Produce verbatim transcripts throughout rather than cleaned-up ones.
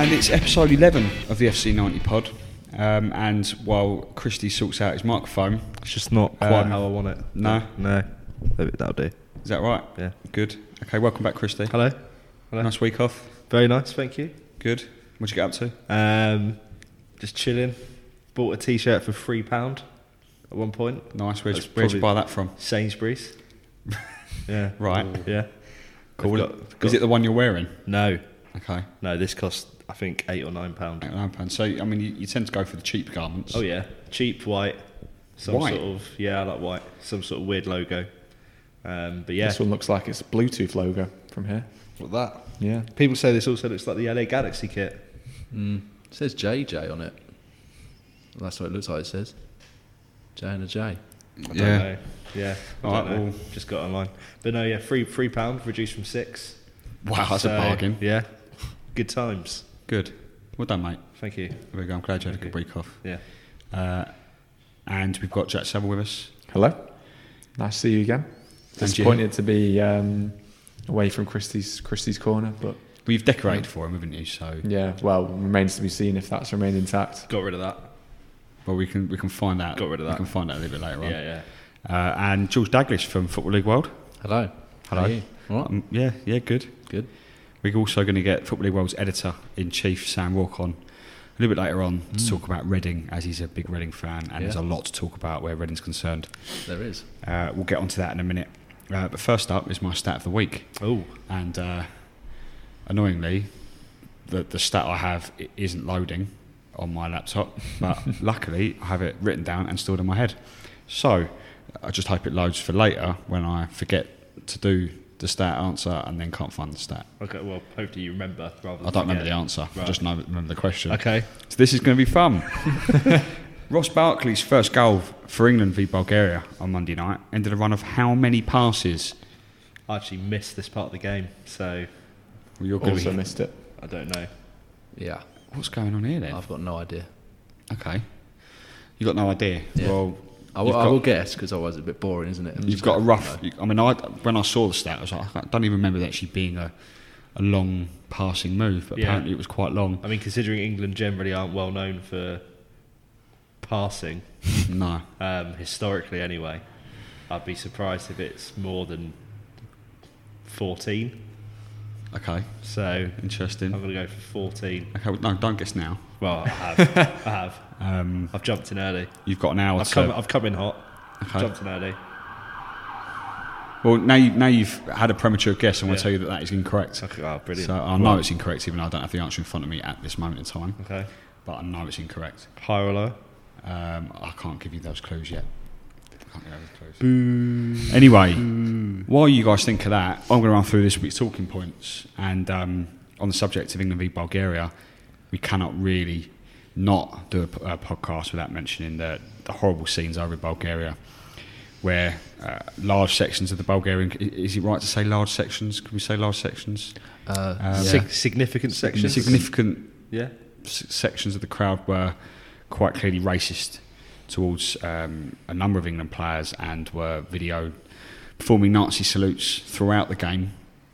And it's episode eleven of the F C ninety pod. Um, and while Christy sorts out his microphone, it's just not quite um, how I want it. No, no, that'll do. Is that right? Yeah. Good. Okay, welcome back, Christy. Hello. Hello. Nice week off. Very nice, thank you. Good. What'd you get up to? Um, just chilling. Bought a T-shirt for three pound at one point. Nice. Where'd, you, where'd you buy that from? Sainsbury's. Yeah. Right. Ooh. Yeah. Cool. Got, got, Is it the one you're wearing? No. Okay. No, this cost I think eight or nine pound. Eight or nine pound. So I mean, you, you tend to go for the cheap garments. Oh yeah, cheap white. Some white? sort of yeah, I like white. Some sort of weird logo. Um, but yeah, this one looks like it's a Bluetooth logo from here. What that? Yeah. People say this also looks like the L A Galaxy kit. Mm. It says J J on it. Well, that's what it looks like. It says J and a J. I don't yeah. know. Yeah. I All don't right, know. well. Just got online. But no, yeah, three three pound reduced from six. Wow, that's so, a bargain. Yeah. Good times. Good. Well done, mate. Thank you. There we go. I'm glad you had Thank a good you. week off. Yeah. Uh, and we've got Jack Saville with us. Hello. Nice to see you again. Disappointed to be um, away from Christie's Christie's corner, but we've decorated for him, haven't you? So yeah. Well, remains to be seen if that's remained intact. Got rid of that. Well, we can we can find out. Got rid of that. We can find out a little bit later on. Yeah, yeah. Uh, and George Daglish from Football League World. Hello. Hello. How are you? All right. Um, yeah, yeah, good. Good. We're also going to get Football League World's editor-in-chief, Sam Rourke, on a little bit later on mm. to talk about Reading, as he's a big Reading fan, and yeah. there's a lot to talk about where Reading's concerned. There is. Uh, we'll get onto that in a minute. Uh, but first up is my stat of the week. Oh. And uh, annoyingly, the, the stat I have isn't loading on my laptop, but luckily I have it written down and stored in my head. So I just hope it loads for later when I forget to do the stat answer and then can't find the stat. Okay, well, hopefully you remember rather than I don't forget. remember the answer. Right. I just know, remember the question. Okay. So this is going to be fun. Ross Barkley's first goal for England v Bulgaria on Monday night ended a run of how many passes? I actually missed this part of the game, so... Well, you're also be, missed it. I don't know. Yeah. What's going on here then? I've got no idea. Okay. You got no idea? Yeah. Well... I will, I will guess, because otherwise it's a bit boring, isn't it? I'm you've got a rough... You, I mean, I, when I saw the stat, I was like, I don't even remember that actually being a, a long passing move, but yeah. apparently it was quite long. I mean, considering England generally aren't well known for passing... No. Um, historically, anyway, I'd be surprised if it's more than fourteen. Okay. So interesting. I'm going to go for fourteen. Okay. Well, no, don't guess now. Well, I have. I have. Um, I've jumped in early. You've got an hour. I've to come. I've come in hot. Okay. Jumped in early. Well, now you, now you've had a premature guess, and yeah. we'll tell you that that is incorrect. Okay. Oh, brilliant. So I know well, it's incorrect, even though I don't have the answer in front of me at this moment in time. Okay. But I know it's incorrect. Higher or lower? Um, I can't give you those clues yet. I can't give you those clues. Boo. Anyway, Boo. While you guys think of that, I'm going to run through this week's talking points. And um, on the subject of England v Bulgaria, we cannot really not do a, a podcast without mentioning the, the horrible scenes over in Bulgaria, where uh, large sections of the Bulgarian... Is it right to say large sections? Can we say large sections? Uh, um, sig- significant sections? Significant yeah. s- sections of the crowd were quite clearly racist towards um, a number of England players and were videoed performing Nazi salutes throughout the game.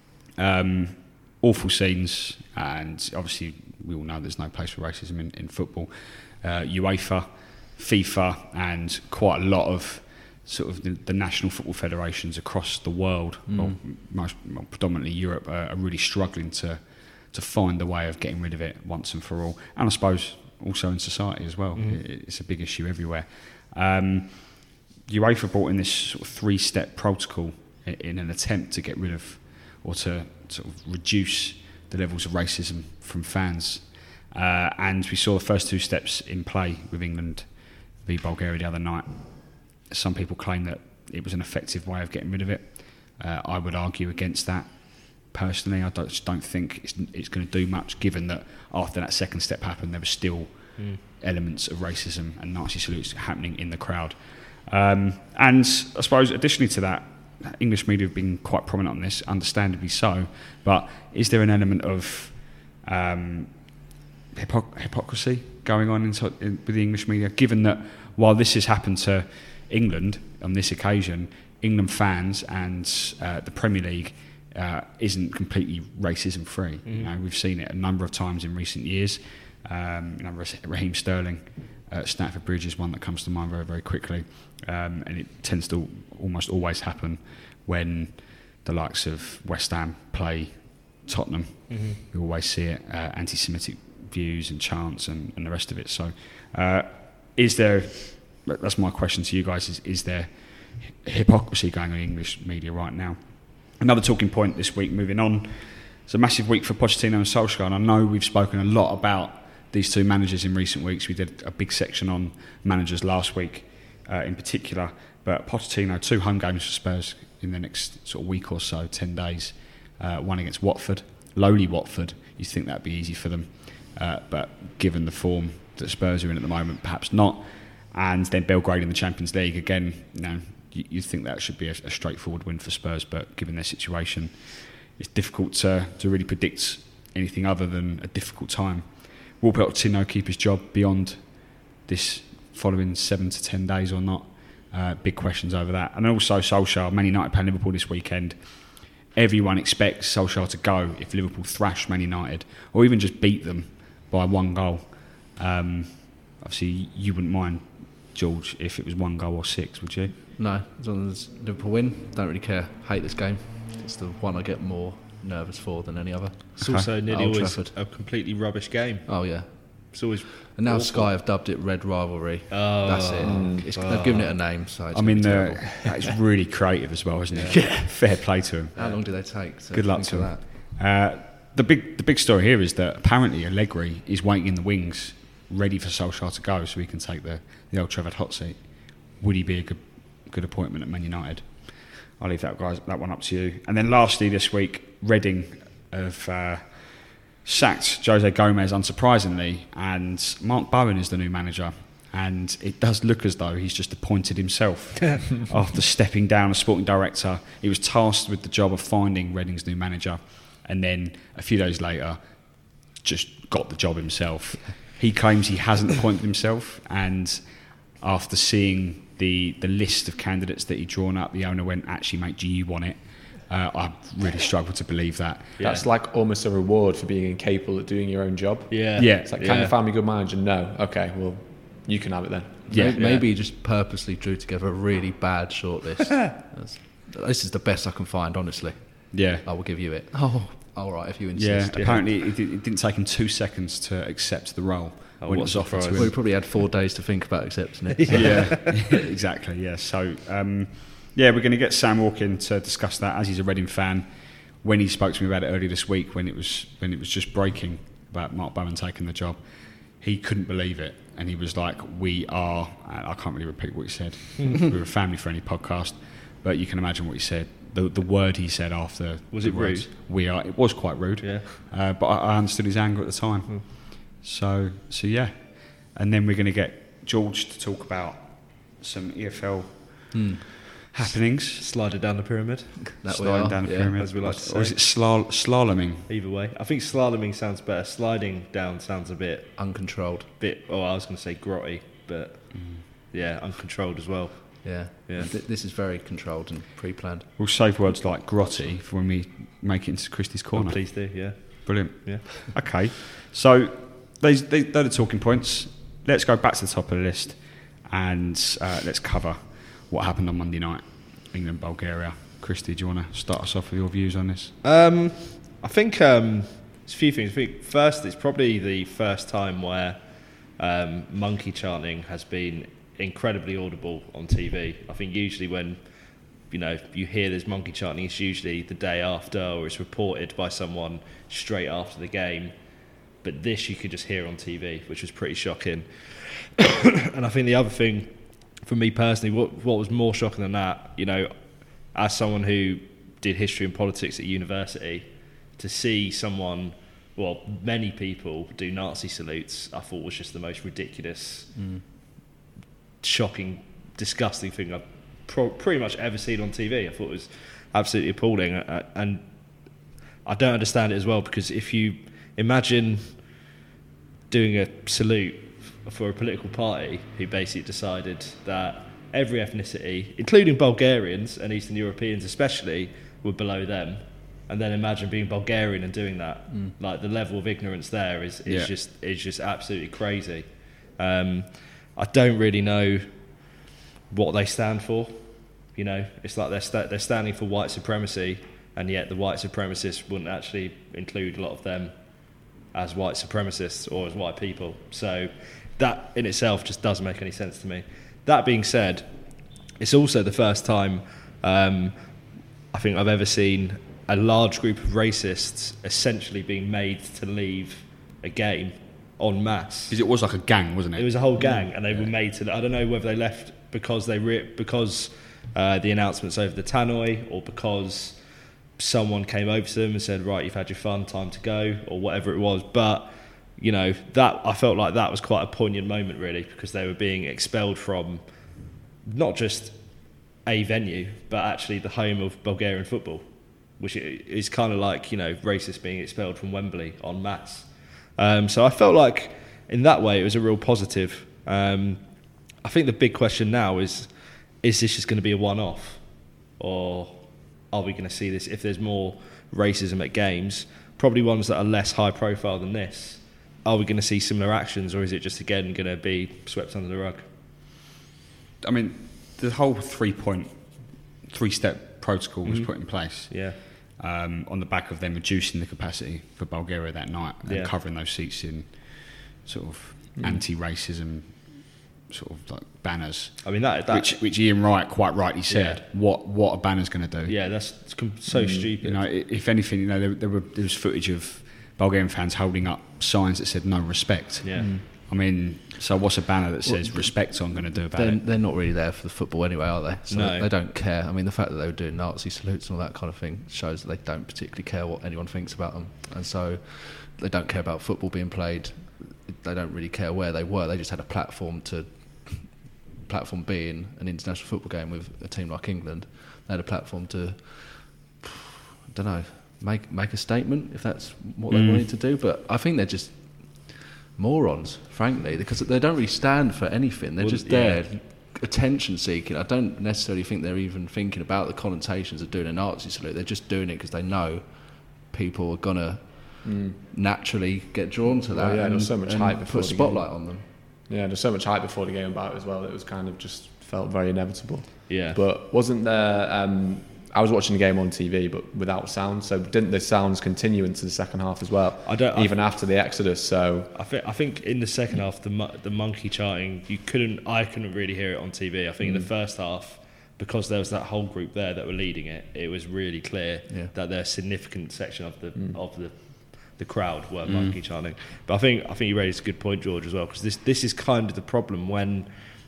Um, awful scenes, and obviously we all know there's no place for racism in, in football. Uh, UEFA, FIFA, and quite a lot of sort of the, the national football federations across the world, mm. or most well, predominantly Europe, are, are really struggling to to find a way of getting rid of it once and for all. And I suppose also in society as well. Mm. It, it's a big issue everywhere. Um, UEFA brought in this sort of three-step protocol in, in an attempt to get rid of, or to sort of reduce the levels of racism from fans. Uh, and we saw the first two steps in play with England v Bulgaria the other night. Some people claim that it was an effective way of getting rid of it. Uh, I would argue against that. Personally, I don't, just don't think it's, it's going to do much, given that after that second step happened, there were still mm. elements of racism and Nazi salutes happening in the crowd. Um, and I suppose additionally to that, English media have been quite prominent on this, understandably so, but is there an element of um, hypocr- hypocrisy going on in, in, with the English media, given that while this has happened to England on this occasion, England fans and uh, the Premier League uh, isn't completely racism free. Mm-hmm. You know, we've seen it a number of times in recent years. Um, you know, Raheem Sterling at Stamford Bridge is one that comes to mind very, very quickly, um, and it tends to almost always happen when the likes of West Ham play Tottenham. Mm-hmm. We always see it, uh, anti-Semitic views and chants and, and the rest of it. So, uh, is there? That's my question to you guys: is is there hypocrisy going on in English media right now? Another talking point this week. Moving on, it's a massive week for Pochettino and Solskjaer, and I know we've spoken a lot about these two managers in recent weeks. We did a big section on managers last week, uh, in particular. But Pochettino, two home games for Spurs in the next sort of week or so, ten days. Uh, one against Watford, lowly Watford. You'd think that'd be easy for them, uh, but given the form that Spurs are in at the moment, perhaps not. And then Belgrade in the Champions League again. You know, you, you'd think that should be a, a straightforward win for Spurs, but given their situation, it's difficult to to really predict anything other than a difficult time. Will Pochettino keep his job beyond this following seven to ten days or not? Uh, big questions over that. And also Solskjaer, Man United play Liverpool this weekend. Everyone expects Solskjaer to go if Liverpool thrash Man United or even just beat them by one goal. Um, obviously, you wouldn't mind, George, if it was one goal or six, would you? No, as long as Liverpool win, don't really care. Hate this game. It's the one I get more nervous for than any other. It's Okay. also nearly Old always Trafford. a completely rubbish game. Oh yeah, It's always and now awful. Sky have dubbed it Red Rivalry. Oh, That's it. It's, they've given it a name, so it's I mean, gonna be the, terrible. it's really creative as well, isn't it? Yeah. Fair play to him. How long do they take? So Good luck think to of him. that. Uh, the big the big story here is that apparently Allegri is waiting in the wings, ready for Solskjaer to go, so he can take the, the Old Trafford hot seat. Would he be a good good appointment at Man United? I'll leave that guys that one up to you. And then lastly this week, Reading have uh, sacked Jose Gomez unsurprisingly, and Mark Bowen is the new manager. And it does look as though he's just appointed himself after stepping down as sporting director. He was tasked with the job of finding Reading's new manager, and then a few days later, just got the job himself. He claims he hasn't appointed himself, and after seeing the the list of candidates that he'd drawn up, the owner went, "Actually, mate, do you want it?" Uh, I really struggle to believe that. Yeah. That's like almost a reward for being incapable at doing your own job. Yeah. Yeah. It's like, Yeah. can you find me a good manager? No. Okay, well, you can have it then. Yeah. Maybe, maybe he just purposely drew together a really bad shortlist. That's- this is the best I can find, honestly. Yeah. I will give you it. Oh, all right, if you Yeah, insist. apparently it, did, it didn't take him two seconds to accept the role Oh, when it what was a offered to surprise. Well, he him. probably had four days to think about accepting it. Yeah, exactly. Yeah, so um, yeah, we're going to get Sam Walkin to discuss that as he's a Reading fan. When he spoke to me about it earlier this week, when it was when it was just breaking about Mark Bowen taking the job, he couldn't believe it, and he was like, "We are." I can't really repeat what he said. We're a family-friendly podcast, but you can imagine what he said. The the word he said after Was the it words, rude? We are. It was quite rude. Yeah. Uh, but I, I understood his anger at the time. Hmm. So so yeah, and then we're going to get George to talk about some E F L Hmm. happenings. Slided down the pyramid. That we sliding are, down the yeah. pyramid, as we like to or is say. it slal- slaloming? Either way, I think slaloming sounds better. Sliding down sounds a bit, Uncontrolled. bit. Oh, I was going to say grotty, but yeah, uncontrolled as well. Yeah. Yeah. Th- this is very controlled and pre-planned. We'll save words like grotty for when we make it into Christie's Oh, corner. please do. Yeah. Brilliant. Yeah. Okay, so these, these they're the talking points. Let's go back to the top of the list and uh, let's cover what happened on Monday night, England Bulgaria. Christy, do you want to start us off with your views on this? Um, I think um, there's a few things. I think first, it's probably the first time where um, monkey chanting has been incredibly audible on T V. I think usually when you know you hear there's monkey chanting, it's usually the day after or it's reported by someone straight after the game. But this you could just hear on T V, which was pretty shocking. And I think the other thing, for me personally, what what was more shocking than that, you know, as someone who did history and politics at university, to see someone, well, many people do Nazi salutes, I thought was just the most ridiculous, Mm. shocking, disgusting thing I've pro- pretty much ever seen on T V. I thought it was absolutely appalling, uh, and I don't understand it as well, because if you imagine doing a salute for a political party who basically decided that every ethnicity, including Bulgarians and Eastern Europeans especially, were below them, and then imagine being Bulgarian and doing that. Mm. Like the level of ignorance there is, is Yeah. just is just absolutely crazy. Um, I don't really know what they stand for. You know, it's like they're sta- they're standing for white supremacy, and yet the white supremacists wouldn't actually include a lot of them as white supremacists or as white people. So that in itself just doesn't make any sense to me. That being said, it's also the first time um, I think I've ever seen a large group of racists essentially being made to leave a game en masse. Because it was like a gang, wasn't it? It was a whole gang, and they Yeah. were made to. I don't know whether they left because they re- because uh, the announcements over the tannoy, or because someone came over to them and said, "Right, you've had your fun, time to go," or whatever it was. But you know, that I felt like that was quite a poignant moment, really, because they were being expelled from not just a venue, but actually the home of Bulgarian football, which is kind of like, you know, racists being expelled from Wembley en masse. Um, so I felt like in that way it was a real positive. Um, I think the big question now is, is this just going to be a one-off? Or are we going to see this, if there's more racism at games, probably ones that are less high profile than this, are we going to see similar actions, or is it just again going to be swept under the rug? I mean, the whole three-point, three-step protocol was Mhm. put in place Yeah. um, on the back of them reducing the capacity for Bulgaria that night and Yeah. covering those seats in sort of Mm. anti-racism sort of like banners, I mean, that, that which which Ian Wright quite rightly said. Yeah. What what a banner's going to do? yeah, that's com- so Mm, stupid. You know, i- if anything, you know, there, there, were, there was footage of Bulgarian fans holding up signs that said "No respect." yeah. Mm. I mean, so what's a banner that says Well, "Respect" on going to do about They're, it? they're not really there for the football anyway, are they? So No. they don't care. I mean, the fact that they were doing Nazi salutes and all that kind of thing shows that they don't particularly care what anyone thinks about them. And so they don't care about football being played. They don't really care where they were. They just had a platform to platform being an international football game with a team like England. They had a platform to, I don't know, make make a statement if that's what they Mm. wanted to do. But I think they're just morons, frankly, because they don't really stand for anything. They're Well, just yeah. there, attention seeking. I don't necessarily think they're even thinking about the connotations of doing a Nazi salute. They're just doing it because they know people are gonna Mm. naturally get drawn to that. Well, yeah, there and, was so much and hype put before a the spotlight game. on them. Yeah, there's so much hype before the game about it as well. It was kind of just felt very inevitable. Yeah. But wasn't there? Um, I was watching the game on T V, but without sound. So didn't the sounds continue into the second half as well? I don't. Even after the exodus. So I think I think in the second half, the mo- the monkey charting, you couldn't. I couldn't really hear it on T V. I think in the Mm. first half, because there was that whole group there that were leading it, it was really clear Yeah. that their significant section of the Mm. of the the crowd were Mm. monkey chanting. But I think I think you raised a good point, George, as well, because this this is kind of the problem when,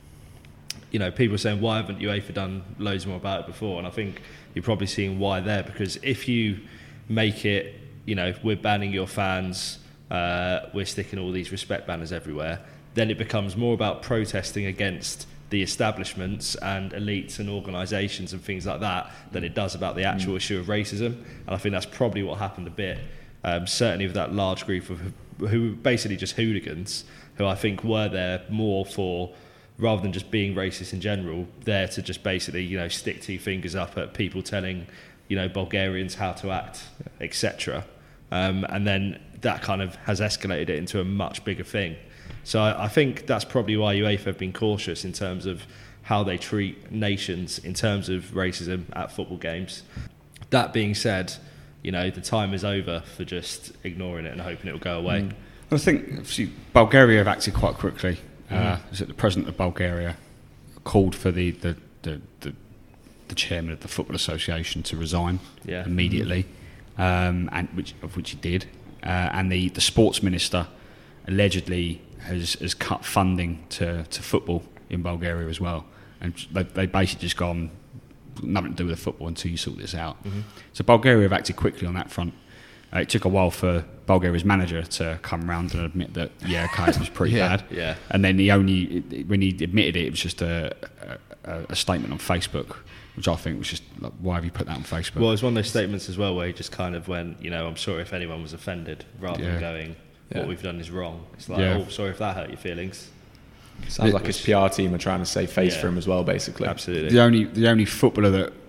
you know, people are saying, why haven't UEFA done loads more about it before? And I think you're probably seeing why there, because if you make it, you know, we're banning your fans, uh, we're sticking all these respect banners everywhere, then it becomes more about protesting against the establishments and elites and organisations and things like that than it does about the actual Mm. issue of racism. And I think that's probably what happened a bit, um, certainly with that large group of who were basically just hooligans, who I think were there more for, rather than just being racist in general, there to just basically, you know, stick two fingers up at people telling, you know, Bulgarians how to act, et cetera. Um, and then that kind of has escalated it into a much bigger thing. So I, I think that's probably why UEFA have been cautious in terms of how they treat nations in terms of racism at football games. That being said, you know, the time is over for just ignoring it and hoping it will go away. Mm. I think obviously Bulgaria have acted quite quickly. Uh, Mhm. is it the president of Bulgaria called for the, the, the, the, the chairman of the Football Association to resign Yeah. immediately, um, and which of which he did, uh, and the, the sports minister allegedly has, has cut funding to, to football in Bulgaria as well, and they they basically just gone nothing to do with the football until you sort this out. Mhm. So Bulgaria have acted quickly on that front. Uh, it took a while for Bulgaria's manager to come round and admit that, yeah, okay, it was pretty Yeah. bad. Yeah. And then he only, when he admitted it, it was just a, a, a statement on Facebook, which I think was just, like, why have you put that on Facebook? Well, it's one of those statements as well where he just kind of went, you know, I'm sorry if anyone was offended, rather Yeah. than going, what Yeah. we've done is wrong. It's like, Yeah. oh, sorry if that hurt your feelings. sounds It like his was- P R team are trying to save face Yeah. for him as well, basically. Absolutely. the only the only footballer that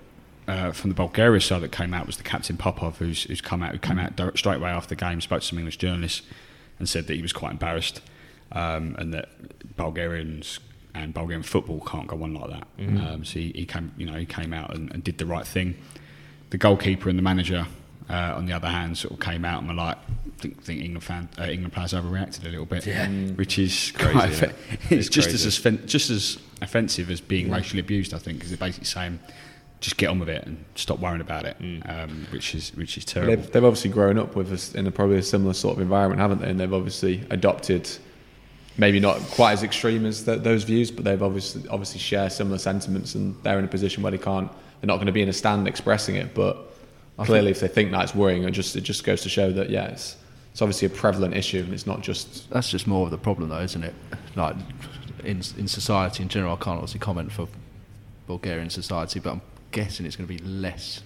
uh, from the Bulgaria side that came out was the captain Popov, who's, who's come out, who came out direct, straight away after the game, spoke to some English journalists, and said that he was quite embarrassed, um, and that Bulgarians and Bulgarian football can't go on like that. Mm-hmm. Um, so he, he came, you know, he came out and, and did the right thing. The goalkeeper and the manager, uh, on the other hand, sort of came out and were like, I think, think England fan, uh, England players overreacted a little bit, yeah. which is crazy. Quite offe- it's, it's just crazy. as offen- just as offensive as being yeah. racially abused, I think, because they're basically saying, just get on with it and stop worrying about it, mm. um, which is which is terrible. They've, they've obviously grown up with us in a probably a similar sort of environment, haven't they? And they've obviously adopted, maybe not quite as extreme as th- those views, but they've obviously obviously share similar sentiments, and they're in a position where they can't, they're not going to be in a stand expressing it. But I clearly, if they think that it's worrying, it just it just goes to show that yeah, it's it's obviously a prevalent issue, and it's not just. That's just more of the problem, though, isn't it? Like in in society in general, I can't obviously comment for Bulgarian society, but I'm guessing it's going to be less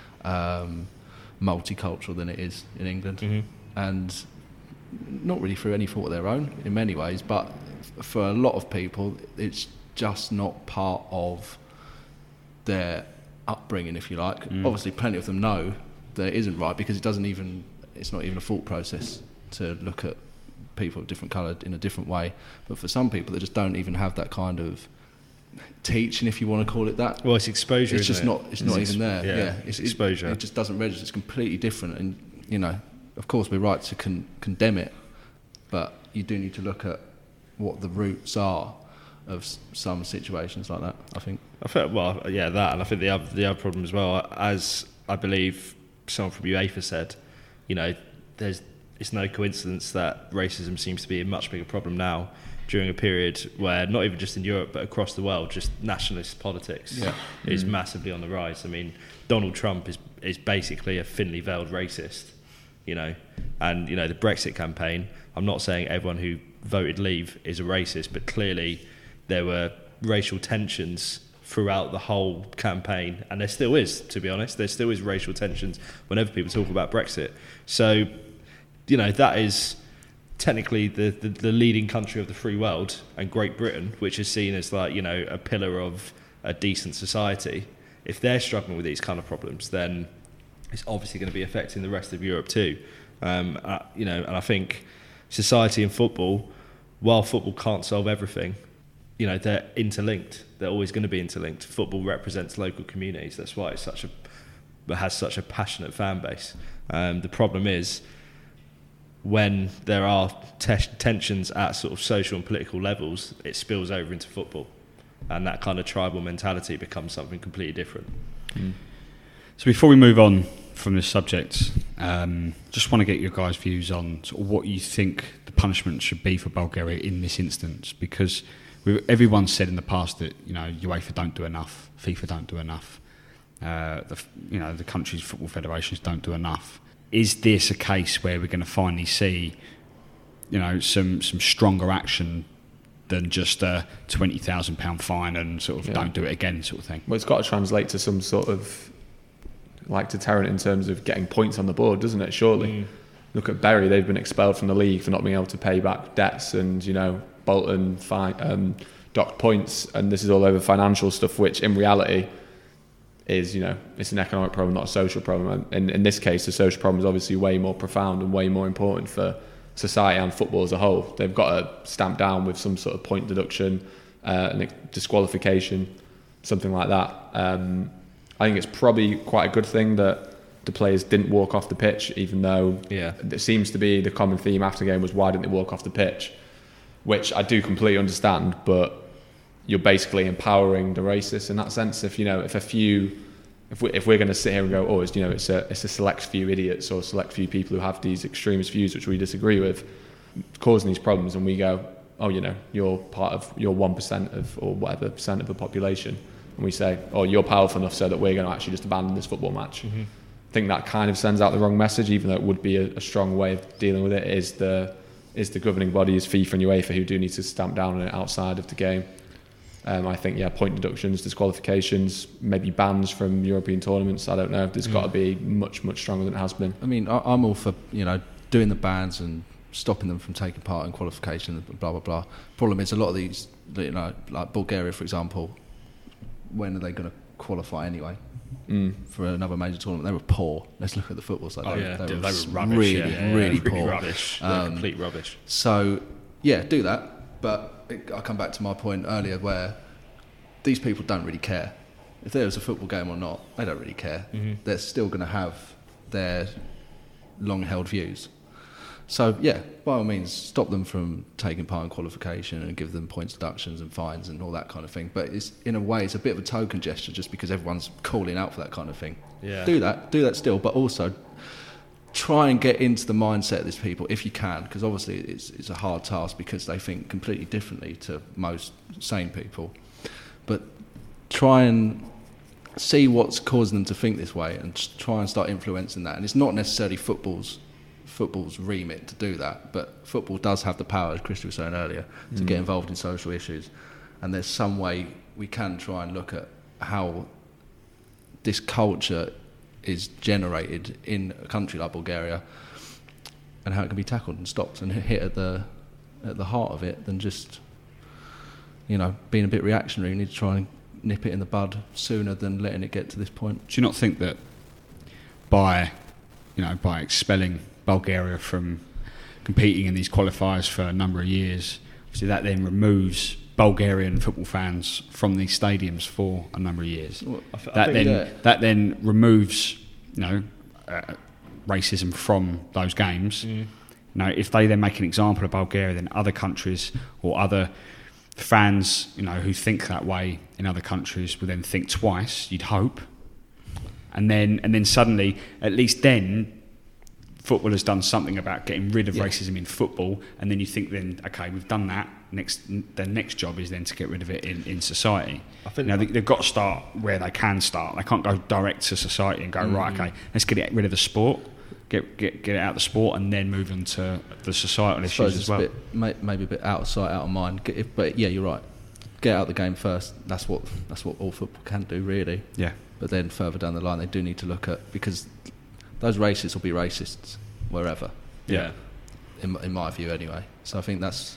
um, multicultural than it is in England, mm-hmm. and not really through any fault of their own in many ways, but for a lot of people, it's just not part of their upbringing, if you like. Mm. Obviously, plenty of them know that it isn't right because it doesn't even. It's not even a thought process to look at people of different colour in a different way. But for some people that just don't even have that kind of teaching, if you want to call it that. Well, it's exposure. It's just isn't not. it? It's, it's not ex- even there. Yeah, yeah. it's it, exposure. It, it just doesn't register. It's completely different, and you know, of course, we're right to con- condemn it, but you do need to look at what the roots are of s- some situations like that. I think. I think, well, yeah, that, and I think the other, the other problem as well, as I believe someone from UEFA said, you know, there's it's no coincidence that racism seems to be a much bigger problem now during a period where not even just in Europe but across the world, just nationalist politics yeah. is mm. massively on the rise. I mean, Donald Trump is is basically a thinly veiled racist, you know, and you know the Brexit campaign. I'm not saying everyone who voted Leave is a racist, but clearly there were racial tensions throughout the whole campaign, and there still is, to be honest. There still is racial tensions whenever people talk about Brexit. So, you know, that is technically the, the, the leading country of the free world, and Great Britain, which is seen as like, you know, a pillar of a decent society. If they're struggling with these kind of problems, then it's obviously going to be affecting the rest of Europe too. Um, uh, you know, and I think society and football, while football can't solve everything, you know, they're interlinked. They're always going to be interlinked. Football represents local communities. That's why it's such a has such a passionate fan base. Um, the problem is when there are te- tensions at sort of social and political levels, it spills over into football, and that kind of tribal mentality becomes something completely different. Mm. So before we move on from this subject, um, just want to get your guys' views on sort of what you think the punishment should be for Bulgaria in this instance, because we, everyone's said in the past that, you know, UEFA don't do enough, FIFA don't do enough, uh, the, you know, the country's football federations don't do enough. Is this a case where we're going to finally see, you know, some some stronger action than just a twenty thousand pound fine and sort of yeah. don't do it again sort of thing? Well, it's got to translate to some sort of like deterrent in terms of getting points on the board, doesn't it? Surely. Mm. Look at Bury; they've been expelled from the league for not being able to pay back debts, and you know, Bolton fine, um, docked points, and this is all over financial stuff, which in reality is, you know, it's an economic problem, not a social problem. And in this case, the social problem is obviously way more profound and way more important for society and football as a whole. They've got to stamp down with some sort of point deduction, uh, and disqualification, something like that. Um, I think it's probably quite a good thing that the players didn't walk off the pitch, even though yeah. it seems to be the common theme after the game was why didn't they walk off the pitch, which I do completely understand, but you're basically empowering the racists in that sense. If you know, if a few, if we if we're going to sit here and go, oh, it's, you know, it's a it's a select few idiots or a select few people who have these extremist views which we disagree with, causing these problems, and we go, oh, you know, you're part of, you're one percent of or whatever percent of the population, and we say, oh, you're powerful enough so that we're going to actually just abandon this football match. Mm-hmm. I think that kind of sends out the wrong message, even though it would be a, a strong way of dealing with it. Is the is the governing bodies, FIFA and UEFA, who do need to stamp down on it outside of the game. Um, I think, yeah, point deductions, disqualifications, maybe bans from European tournaments. I don't know. There's mm. got to be much, much stronger than it has been. I mean, I, I'm all for, you know, doing the bans and stopping them from taking part in qualification, blah, blah, blah. Problem is, a lot of these, you know, like Bulgaria, for example, when are they going to qualify anyway Mm. for another major tournament. They were poor. Let's look at the football side. Oh they, yeah, they, they, were, they were rubbish. really, yeah. Yeah, really yeah, poor. rubbish. They were Um, complete rubbish. So, yeah, do that. But it, I come back to my point earlier where these people don't really care. If there was a football game or not, they don't really care. Mm-hmm. They're still going to have their long-held views. So, yeah, by all means, stop them from taking part in qualification and give them points deductions and fines and all that kind of thing. But it's, in a way, it's a bit of a token gesture just because everyone's calling out for that kind of thing. Yeah. Do that, do that still, but also try and get into the mindset of these people if you can, because obviously it's, it's a hard task because they think completely differently to most sane people. But try and see what's causing them to think this way and just try and start influencing that. And it's not necessarily football's football's remit to do that, but football does have the power, as Christy was saying earlier, to Mm. get involved in social issues. And there's some way we can try and look at how this culture is generated in a country like Bulgaria and how it can be tackled and stopped and hit at the at the heart of it than just, you know, being a bit reactionary. We need to try and nip it in the bud sooner than letting it get to this point. Do you not think that by, you know, by expelling Bulgaria from competing in these qualifiers for a number of years, obviously that then removes Bulgarian football fans from these stadiums for a number of years? Well, I th- I that think then that- that then removes, you know, uh, racism from those games. Mm. Now, if they then make an example of Bulgaria, then other countries or other fans, you know, who think that way in other countries will then think twice. You'd hope, and then and then suddenly, at least then, football has done something about getting rid of Yeah. racism in football. And then you think, then okay, we've done that. Next, the next job is then to get rid of it in, in society. I think now they, they've got to start where they can start. They can't go direct to society and go Mm. right. Okay, let's get it rid of the sport. Get, get get it out of the sport and then move on to the societal I issues suppose as it's well. a bit, may, maybe a bit out of sight, out of mind. Get, if, but yeah, you're right. Get out of the game first. That's what that's what all football can do, really. Yeah, But then further down the line, they do need to look at, because those racists will be racists wherever. Yeah. In in my view, anyway. So I think that's.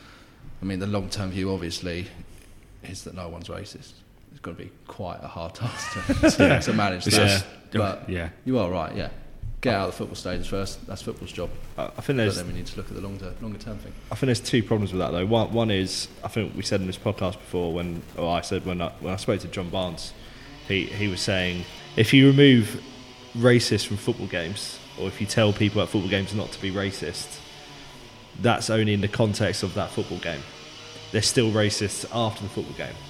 I mean, the long term view, obviously, is that no one's racist. It's going to be quite a hard task to, Yeah. to manage It's that. just- But yeah. you are right. Yeah. Get out of the football stadiums first. That's football's job. I I think But there's then we need to look at the longer longer term thing. I think there's two problems with that though. One, one is I think we said in this podcast before when, or I said when I, when I spoke to John Barnes, he he was saying if you remove racists from football games, or if you tell people at football games not to be racist, that's only in the context of that football game. They're still racists after the football game.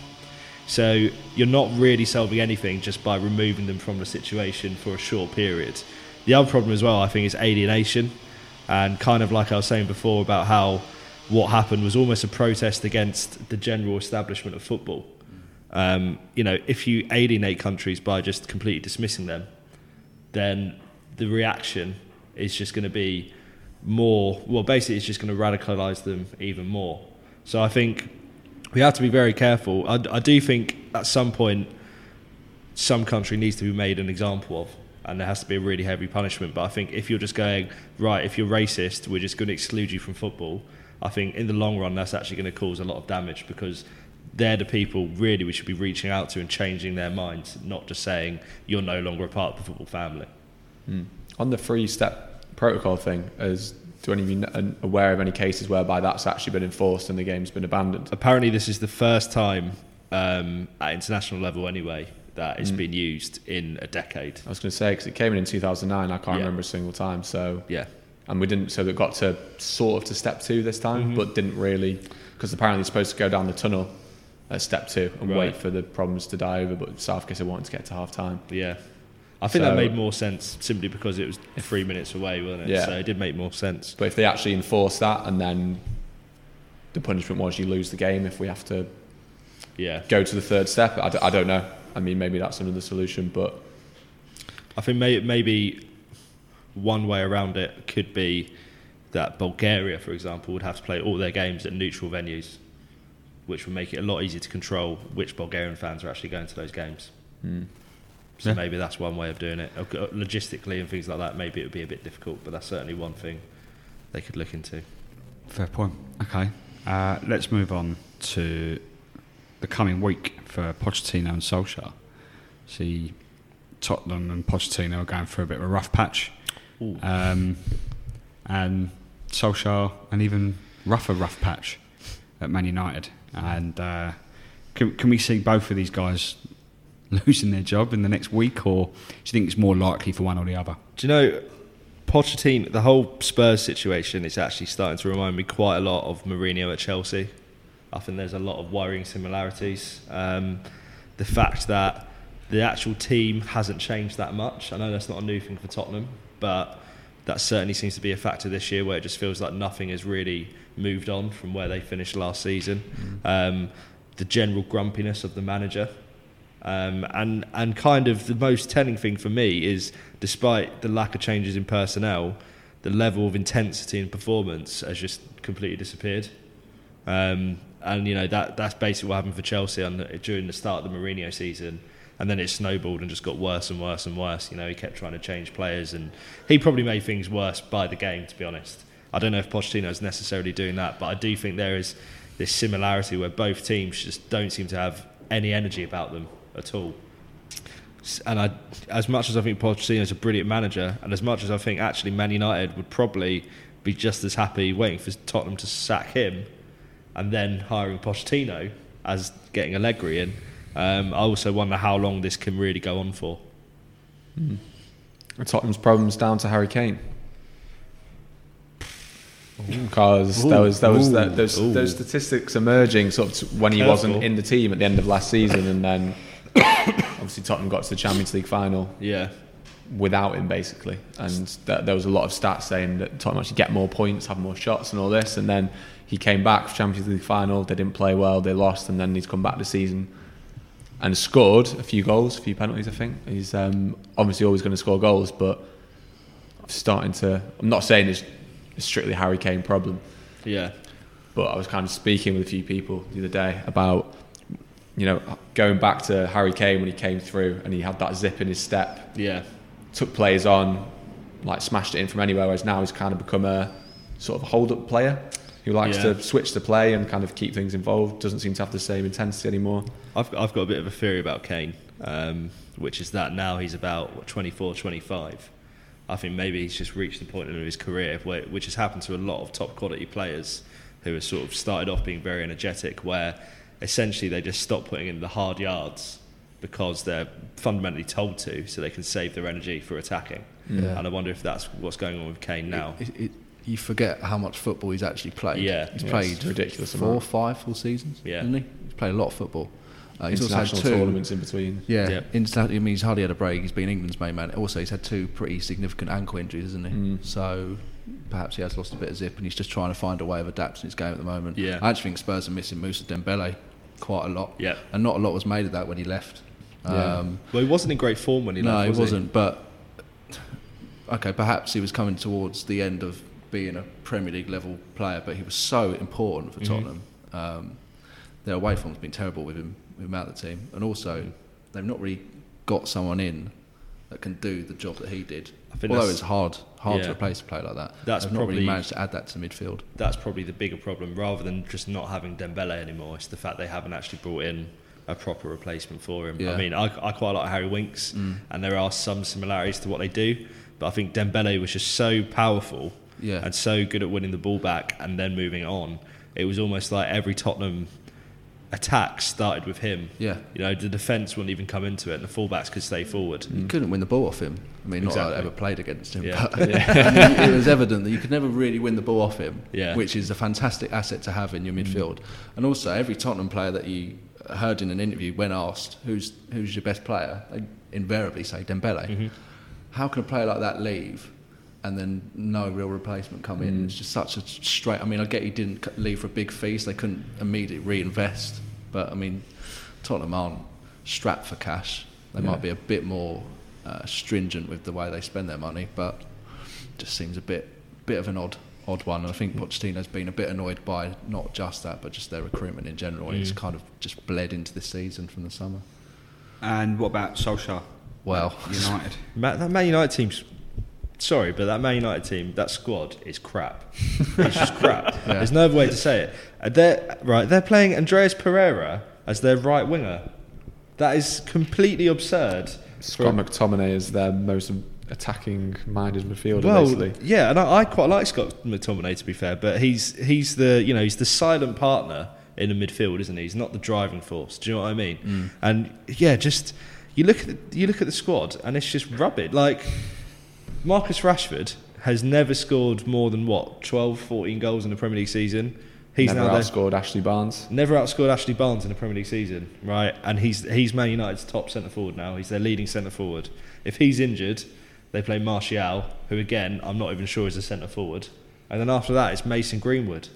So you're not really solving anything just by removing them from the situation for a short period. The other problem as well, I think, is alienation. And kind of like I was saying before about how what happened was almost a protest against the general establishment of football. Um, you know, if you alienate countries by just completely dismissing them, then the reaction is just going to be more, well, basically it's just going to radicalise them even more. So I think we have to be very careful. I, I do think at some point some country needs to be made an example of, and there has to be a really heavy punishment. But I think if you're just going, right, if you're racist, we're just going to exclude you from football, I think in the long run that's actually going to cause a lot of damage, because they're the people really we should be reaching out to and changing their minds, not just saying you're no longer a part of the football family. Mm. On the three-step protocol thing, is do any of you kn- aware of any cases whereby that's actually been enforced and the game's been abandoned? Apparently this is the first time um, at international level anyway that it's Mm. been used in a decade. I was going to say, because it came in in two thousand nine, I can't Yeah. remember a single time. So Yeah. and we didn't, so it got to sort of to step two this time, Mhm. but didn't really, because apparently it's supposed to go down the tunnel at step two and Right. wait for the problems to die over, but Southgate said wanted to get to half time. Yeah. I think So- that made more sense simply because it was three minutes away, wasn't it? Yeah. So it did make more sense. But if they actually enforce that, and then the punishment was you lose the game if we have to Yeah. go to the third step, I, d- I don't know. I mean, maybe that's another solution, but I think may, maybe one way around it could be that Bulgaria, for example, would have to play all their games at neutral venues, which would make it a lot easier to control which Bulgarian fans are actually going to those games. mm. So Yeah. maybe that's one way of doing it. Uh, Logistically and things like that, maybe it would be a bit difficult, but that's certainly one thing they could look into. Fair point. Okay, uh, let's move on to the coming week for Pochettino and Solskjaer. See, Tottenham and Pochettino are going through a bit of a rough patch, um, and Solskjaer an even rougher rough patch at Man United. And uh, can, can we see both of these guys losing their job in the next week, or do you think it's more likely for one or the other? Do you know, Pochettino, the whole Spurs situation is actually starting to remind me quite a lot of Mourinho at Chelsea. I think there's a lot of worrying similarities. Um, the fact that the actual team hasn't changed that much. I know that's not a new thing for Tottenham, but that certainly seems to be a factor this year, where it just feels like nothing has really moved on from where they finished last season. Mm. Um, the general grumpiness of the manager. Um, and and kind of the most telling thing for me is, despite the lack of changes in personnel, the level of intensity and performance has just completely disappeared. Um, and you know that that's basically what happened for Chelsea on the, during the start of the Mourinho season, and then it snowballed and just got worse and worse and worse. You know, he kept trying to change players, and he probably made things worse by the game, to be honest. I don't know if Pochettino is necessarily doing that, but I do think there is this similarity where both teams just don't seem to have any energy about them at all. And I, as much as I think Pochettino is a brilliant manager, and as much as I think actually Man United would probably be just as happy waiting for Tottenham to sack him and then hiring Pochettino as getting Allegri in, um, I also wonder how long this can really go on for. Mm. Tottenham's problems down to Harry Kane. Because there was there was that, those Ooh. those statistics emerging sort of when he Careful. wasn't in the team at the end of last season, and then obviously Tottenham got to the Champions League final Yeah. without him basically, and th- there was a lot of stats saying that Tottenham actually get more points, have more shots, and all this, and then he came back for Champions League final. They didn't play well, they lost, and then he's come back this season and scored a few goals, a few penalties. I think he's um, obviously always going to score goals, but I'm starting to. I'm not saying it's a strictly Harry Kane problem. Yeah. But I was kind of speaking with a few people the other day about, you know, going back to Harry Kane when he came through and he had that zip in his step. Yeah. Took players on, like smashed it in from anywhere, whereas now he's kind of become a sort of hold-up player who likes Yeah. to switch the play and kind of keep things involved. Doesn't seem to have the same intensity anymore. I've I've got a bit of a theory about Kane, um, which is that now he's about what, twenty-four, twenty-five. I think maybe he's just reached the point in his career where, which has happened to a lot of top quality players who have sort of started off being very energetic, where essentially they just stop putting in the hard yards because they're fundamentally told to, so they can save their energy for attacking. Yeah. And I wonder if that's what's going on with Kane now. It, it, you forget how much football he's actually played. Yeah. He's Yeah, played it's ridiculous four, amount. five full seasons, Yeah. hasn't he? He's played a lot of football. Uh, he's also had International two tournaments in between. Yeah, Yep. instantly. I mean, he's hardly had a break. He's been England's main man. Also, he's had two pretty significant ankle injuries, hasn't he? Mm. So perhaps he has lost a bit of zip, and he's just trying to find a way of adapting his game at the moment. Yeah. I actually think Spurs are missing Moussa Dembele quite a lot. Yeah. And not a lot was made of that when he left. Yeah. Um, Well, he wasn't in great form when he no, left, he was wasn't. But okay, perhaps he was coming towards the end of being a Premier League level player, but he was so important for Mhm. Tottenham. Um, their away form's been terrible with him, with him out of the team, and also they've not really got someone in that can do the job that he did. I think Although that's- it's hard, hard yeah. to replace a player like that. That's they've not really probably- managed to add that to midfield. That's probably the bigger problem, rather than just not having Dembele anymore. It's the fact they haven't actually brought in a proper replacement for him. Yeah. I mean, I, I quite like Harry Winks, Mm. and there are some similarities to what they do, but I think Dembele was just so powerful Yeah. and so good at winning the ball back and then moving it on. It was almost like every Tottenham attack started with him. Yeah. You know, the defence wouldn't even come into it, and the fullbacks could stay forward. You couldn't win the ball off him. I mean, not that I Exactly. ever played against him, Yeah. but I mean, it was evident that you could never really win the ball off him, Yeah. which is a fantastic asset to have in your midfield. And also, every Tottenham player that you heard in an interview, when asked who's who's your best player, they invariably say Dembele. Mhm. How can a player like that leave and then no real replacement come in? Mm. It's just such a straight. I mean, I get he didn't c- leave for a big fee, so they couldn't immediately reinvest. But I mean, Tottenham aren't strapped for cash. They Yeah. might be a bit more uh, stringent with the way they spend their money, but just seems a bit bit of an odd odd one. And I think Pochettino's been a bit annoyed by not just that, but just their recruitment in general. And it's Mm. kind of just bled into this season from the summer. And what about Solskjaer? Well, United. Ma- that Man United team's sorry, but that Man United team, that squad is crap. It's just crap. Yeah. There's no other way to say it. Uh, They're right. They're playing Andreas Pereira as their right winger. That is completely absurd. Scott For- McTominay is their most attacking-minded midfielder, Well, basically. yeah, and I, I quite like Scott McTominay, to be fair, but he's he's the you know he's the silent partner in the midfield, isn't he? He's not the driving force. Do you know what I mean? Mm. And yeah, just you look at the, you look at the squad, and it's just rubbish. Like Marcus Rashford has never scored more than what twelve, fourteen goals in the Premier League season. He's Never now their- outscored Ashley Barnes. Never outscored Ashley Barnes in the Premier League season, right? And he's he's Man United's top centre forward now. He's their leading centre forward. If he's injured, they play Martial, who again I'm not even sure is a centre forward. And then after that, it's Mason Greenwood.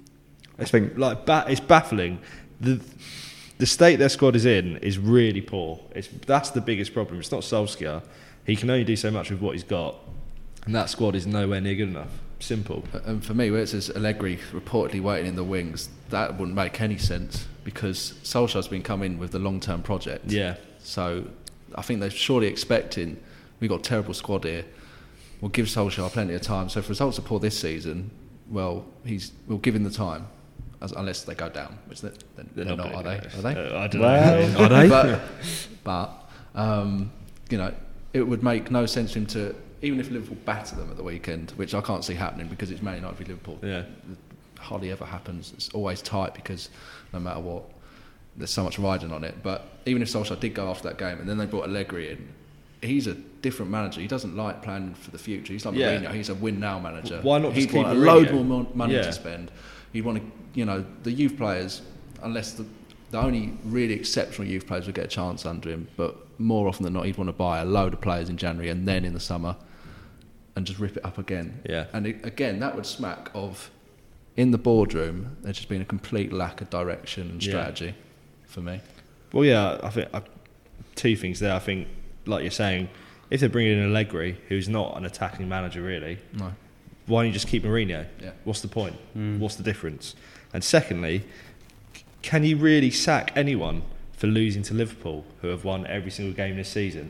I think Like ba- it's baffling. The the state their squad is in is really poor. It's that's the biggest problem. It's not Solskjaer. He can only do so much with what he's got, and that squad is nowhere near good enough. Simple. And for me, where it says Allegri reportedly waiting in the wings, that wouldn't make any sense because Solskjaer's been coming with the long-term project. Yeah. So I think they're surely expecting, we've got a terrible squad here, we'll give Solskjaer plenty of time. So if results are poor this season, well, he's we'll give him the time, as, unless they go down, which they're, they're, they're not, gonna are go they? down. Are they? Uh, I don't Well, know. Are they? But, but um, you know, it would make no sense for him to, even if Liverpool batter them at the weekend, which I can't see happening because it's Man United v Liverpool. Yeah. It hardly ever happens. It's always tight because no matter what, there's so much riding on it. But even if Solskjaer did go after that game and then they brought Allegri in, he's a different manager. He doesn't like planning for the future. He's like Yeah. Mourinho. He's a win-now manager. Why not just He'd want keep a load Mourinho? more mon- money Yeah. to spend. He'd want to, you know, the youth players, unless the, the only really exceptional youth players would get a chance under him, but more often than not, he'd want to buy a load of players in January and then in the summer and just rip it up again. Yeah. And it, again, that would smack of, in the boardroom, there's just been a complete lack of direction and Yeah. strategy for me. Well, yeah, I think I, two things there. I think, like you're saying, if they're bringing in Allegri, who's not an attacking manager really, No. why don't you just keep Mourinho? Yeah. What's the point? Mm. What's the difference? And secondly, c- can you really sack anyone for losing to Liverpool, who have won every single game this season?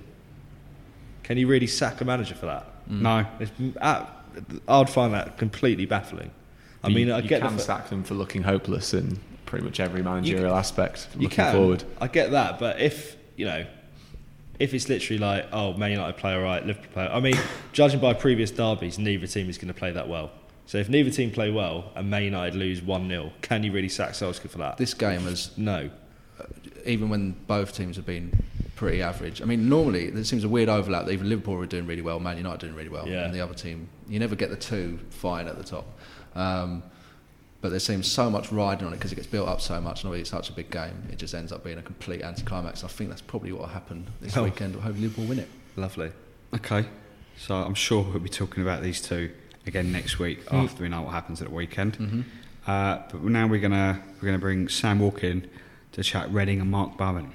Can you really sack a manager for that? No. It's, I would find that completely baffling. I mean, you, I you get can the, sack them for looking hopeless in pretty much every managerial aspect. You Looking can. forward, I get that, but if you know, if it's literally like, oh, Man United play all right, Liverpool play. I mean, judging by previous derbies, neither team is going to play that well. So if neither team play well and Man United lose one nil, can you really sack Solskjaer for that? This game has, No. even when both teams have been pretty average. I mean, normally there seems a weird overlap that even Liverpool are doing really well, Man United doing really well, Yeah. and the other team, you never get the two fighting at the top. Um, but there seems so much riding on it because it gets built up so much, and obviously it's such a big game. It just ends up being a complete anticlimax. I think that's probably what will happen this Oh. weekend. Hopefully Liverpool win it. Lovely. Okay. So I'm sure we'll be talking about these two again next week Mm. after we know what happens at the weekend. Mm-hmm. Uh, but now we're gonna we're gonna bring Sam Walker in to chat Reading and Mark Bowen.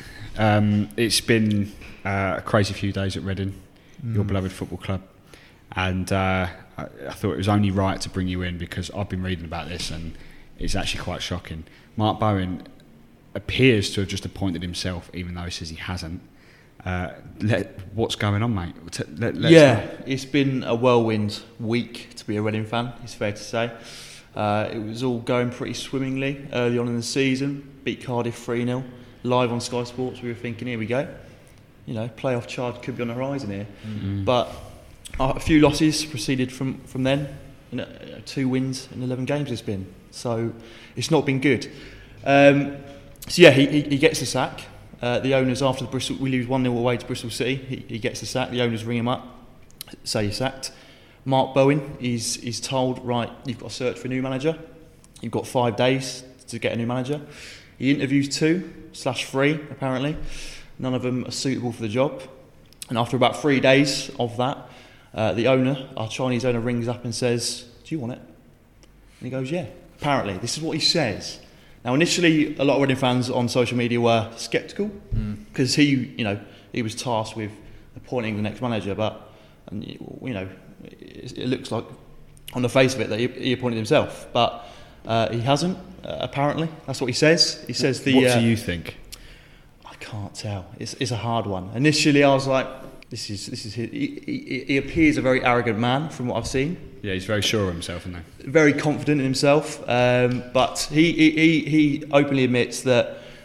Um, it's been uh, a crazy few days at Reading, your beloved football club, and uh, I, I thought it was only right to bring you in because I've been reading about this and it's actually quite shocking. Mark Bowen appears to have just appointed himself, even though he says he hasn't. Uh, let, what's going on, mate? T- let, let's yeah, know. it's been a whirlwind week to be a Reading fan, it's fair to say. Uh, it was all going pretty swimmingly early on in the season. Beat Cardiff three nil. Live on Sky Sports, we were thinking, here we go. You know, playoff charge could be on the horizon here. Mm-hmm. But uh, a few losses proceeded from, from then. You know, two wins in eleven games it's been. So it's not been good. Um, so yeah, he, he, he gets the sack. Uh, the owners, after the Bristol, we lose one nil away to Bristol City, he, he gets the sack. The owners ring him up, say you're sacked. Mark Bowen is, is told, right, you've got to search for a new manager. You've got five days to get a new manager. He interviews two, slash three, apparently. None of them are suitable for the job. And after about three days of that, uh, the owner, our Chinese owner, rings up and says, do you want it? And he goes, yeah. Apparently, this is what he says. Now, initially, a lot of Reading fans on social media were sceptical because mm. he, you know, he was tasked with appointing the next manager, but, and, you know, it, it looks like on the face of it that he, he appointed himself, but uh, he hasn't. Uh, apparently, that's what he says. He says the. What uh, do you think? I can't tell. It's, it's a hard one. Initially, I was like, "This is this is." His. He, he, he appears a very arrogant man, from what I've seen. Yeah, he's very sure of himself, isn't he? Very confident in himself, um, but he, he he he openly admits that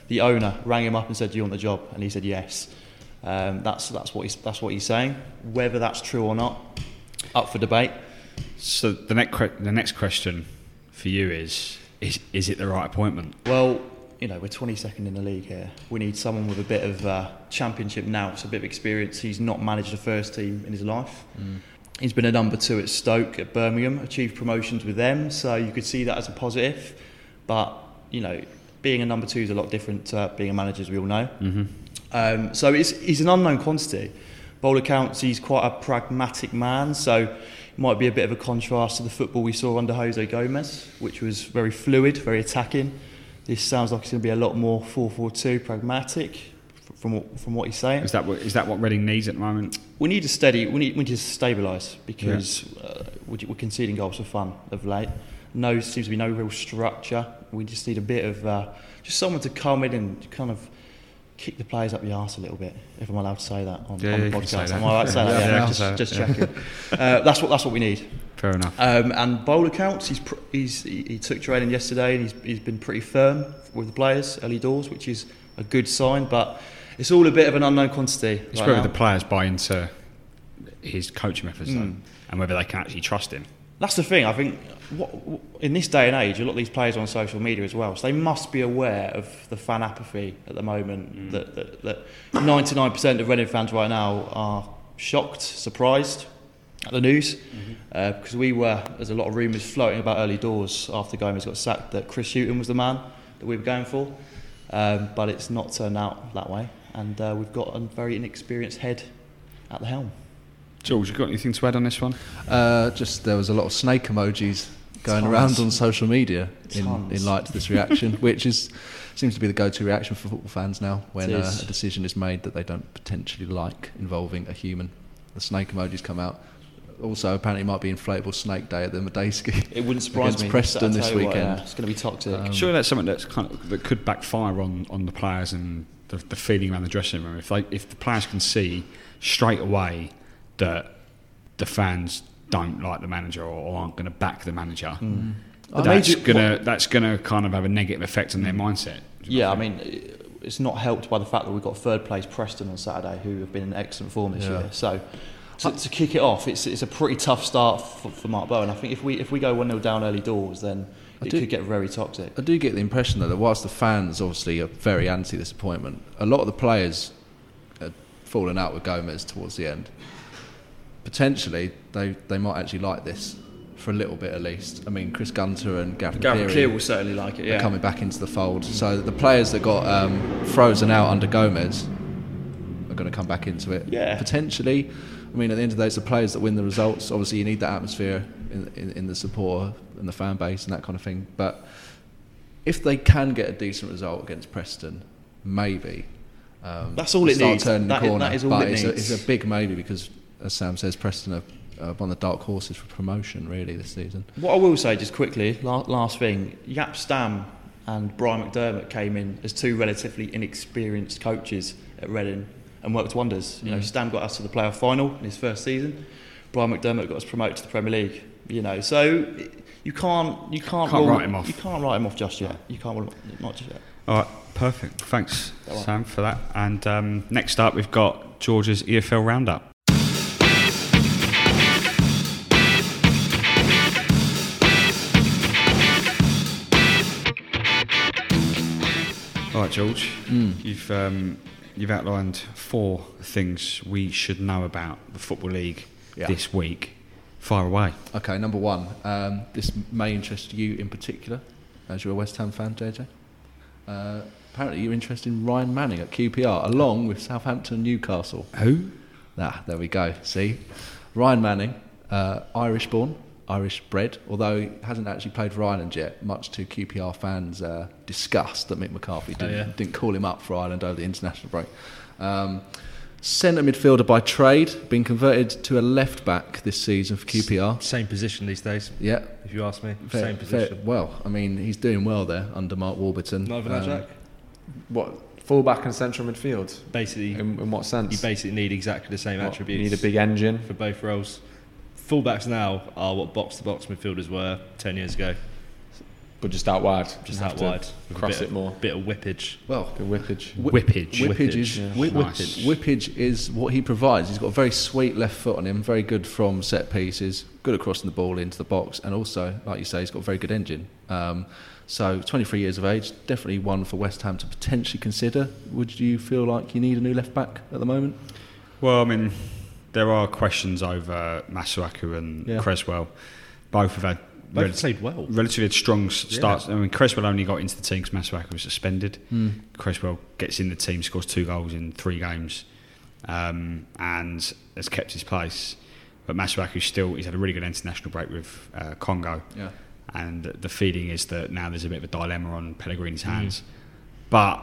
the owner rang him up and said, "Do you want the job?" And he said yes. Um, that's that's what he's that's what he's saying. Whether that's true or not, up for debate. So the next que- the next question for you is is is it the right appointment? Well, you know, we're twenty-second in the league here. We need someone with a bit of uh, championship now, so a bit of experience. He's not managed a first team in his life. Mm. He's been a number two at Stoke, at Birmingham, achieved promotions with them, so you could see that as a positive. But, you know, being a number two is a lot different to being a manager, as we all know. Mm-hmm. Um, so it's, he's an unknown quantity. By all accounts, he's quite a pragmatic man, so it might be a bit of a contrast to the football we saw under Jose Gomez, which was very fluid, very attacking. This sounds like it's going to be a lot more four four two, pragmatic, from what, from what he's saying. Is that what is that what Reading needs at the moment? We need to steady. We need, we need to stabilise because yeah. uh, we're conceding goals for fun of late. No, seems to be no real structure. We just need a bit of uh, just someone to come in and kind of kick the players up the arse a little bit. If I'm allowed to say that on, yeah, on the you podcast, can say am I allowed to say that? Yeah, Yeah, yeah, just, say just yeah. checking. uh, that's what that's what we need. Fair enough. Um, and by all accounts, he's pr- he's he, he took training yesterday and he's he's been pretty firm with the players early doors, which is a good sign. But it's all a bit of an unknown quantity. It's right whether now. the players buy into his coaching methods, Mm. though, and whether they can actually trust him. That's the thing. I think what, what, in this day and age, a lot of these players are on social media as well, so they must be aware of the fan apathy at the moment. Mm. That, that, that ninety-nine percent of Reading fans right now are shocked, surprised at the news, mm-hmm. uh, because we were. There's a lot of rumours floating about early doors after Gomez got sacked that Chris Hughton was the man that we were going for, um, but it's not turned out that way, and uh, we've got a very inexperienced head at the helm. George, you got anything to add on this one? Uh, just there was a lot of snake emojis going Tons. around on social media in, Tons. in light to this reaction, which is seems to be the go-to reaction for football fans now when uh, is. a decision is made that they don't potentially like involving a human. The snake emojis come out. Also, apparently, it might be inflatable snake day at the Medeski. It wouldn't surprise against me. Preston I'll tell this you what, weekend. yeah, it's going to be toxic. Um, Surely that's something that's kind of that could backfire on, on the players and the, the feeling around the dressing room. If they, if the players can see straight away that the fans don't like the manager or, or aren't going to back the manager, mm. But that's major- gonna that's gonna kind of have a negative effect on their mindset. Yeah, I mean, it's not helped by the fact that we've got third place Preston on Saturday, who have been in excellent form this Yeah. year. So to, to kick it off, it's it's a pretty tough start for, for Mark Bowen. I think if we if we go one nil down early doors, then I it do- could get very toxic. I do get the impression though that whilst the fans obviously are very anti this appointment, a lot of the players had fallen out with Gomez towards the end. Potentially, they, they might actually like this for a little bit at least. I mean, Chris Gunter and Gavin Gareth Cleary Clear will certainly like it. are Yeah, coming back into the fold. So the players that got um, frozen out under Gomez are going to come back into it. Yeah. Potentially. I mean, at the end of the day, it's the players that win the results. Obviously, you need that atmosphere in, in, in the support and the fan base and that kind of thing. But if they can get a decent result against Preston, maybe. Um, That's all it start needs. turning the That is- corner. that is all but it it's, needs. A, it's a big maybe because, as Sam says, Preston are uh, one of the dark horses for promotion, really, this season. What I will say, just quickly, la- last thing, Jaap Stam and Brian McDermott came in as two relatively inexperienced coaches at Reading and worked wonders. You know, Mm. Stam got us to the playoff final in his first season. Brian McDermott got us promoted to the Premier League. You know, so you can't you can't, Can't rule- write him off. You can't write him off just yet. You can't rule- not just yet. All right, perfect. Thanks, Go on. Sam, for that. And um, next up, we've got George's E F L roundup. All right, George. Mm. You've um, you've outlined four things we should know about the Football League Yeah. this week. Fire away. Okay, number one. Um, this may interest you in particular, as you're a West Ham fan, J J. Uh, apparently, you're interested in Ryan Manning at Q P R, along with Southampton and Newcastle. Who? Ah, there we go. See, Ryan Manning, uh, Irish-born, Irish-bred, although he hasn't actually played for Ireland yet, much to Q P R fans' uh, disgust that Mick McCarthy didn't, Oh, yeah. didn't call him up for Ireland over the international break. Um, centre midfielder by trade, been converted to a left-back this season for Q P R. Same position these days, Yeah, if you ask me. fair- Same fair- position. well, I mean, he's doing well there under Mark Warburton. Not even that, Um, Jack. What, full-back and central midfield? Basically, In, in what sense? you basically need exactly the same What, attributes. You need a big engine. for both roles. Fullbacks now are what box-to-box midfielders were ten years ago. but just out wide. Just Have out to wide. with a cross bit it of- more. Bit of whippage. Well, Good whippage. Whi- Whippage. Whippage is Yeah. whip- Nice. whippage is what he provides. He's got a very sweet left foot on him, very good from set pieces, good at crossing the ball into the box, and also, like you say, he's got a very good engine. Um, so, twenty-three years of age, definitely one for West Ham to potentially consider. Would you feel like you need a new left back at the moment? Well, I mean, there are questions over Masuaku and Yeah. Creswell. Both have had Both relative- played well. relatively strong s- starts. I mean, Creswell only got into the team because Masuaku was suspended. Mm. Creswell gets in the team, scores two goals in three games, um, and has kept his place. But Masuaku still, he's had a really good international break with uh, Congo. Yeah. And the feeling is that now there's a bit of a dilemma on Pellegrini's hands. But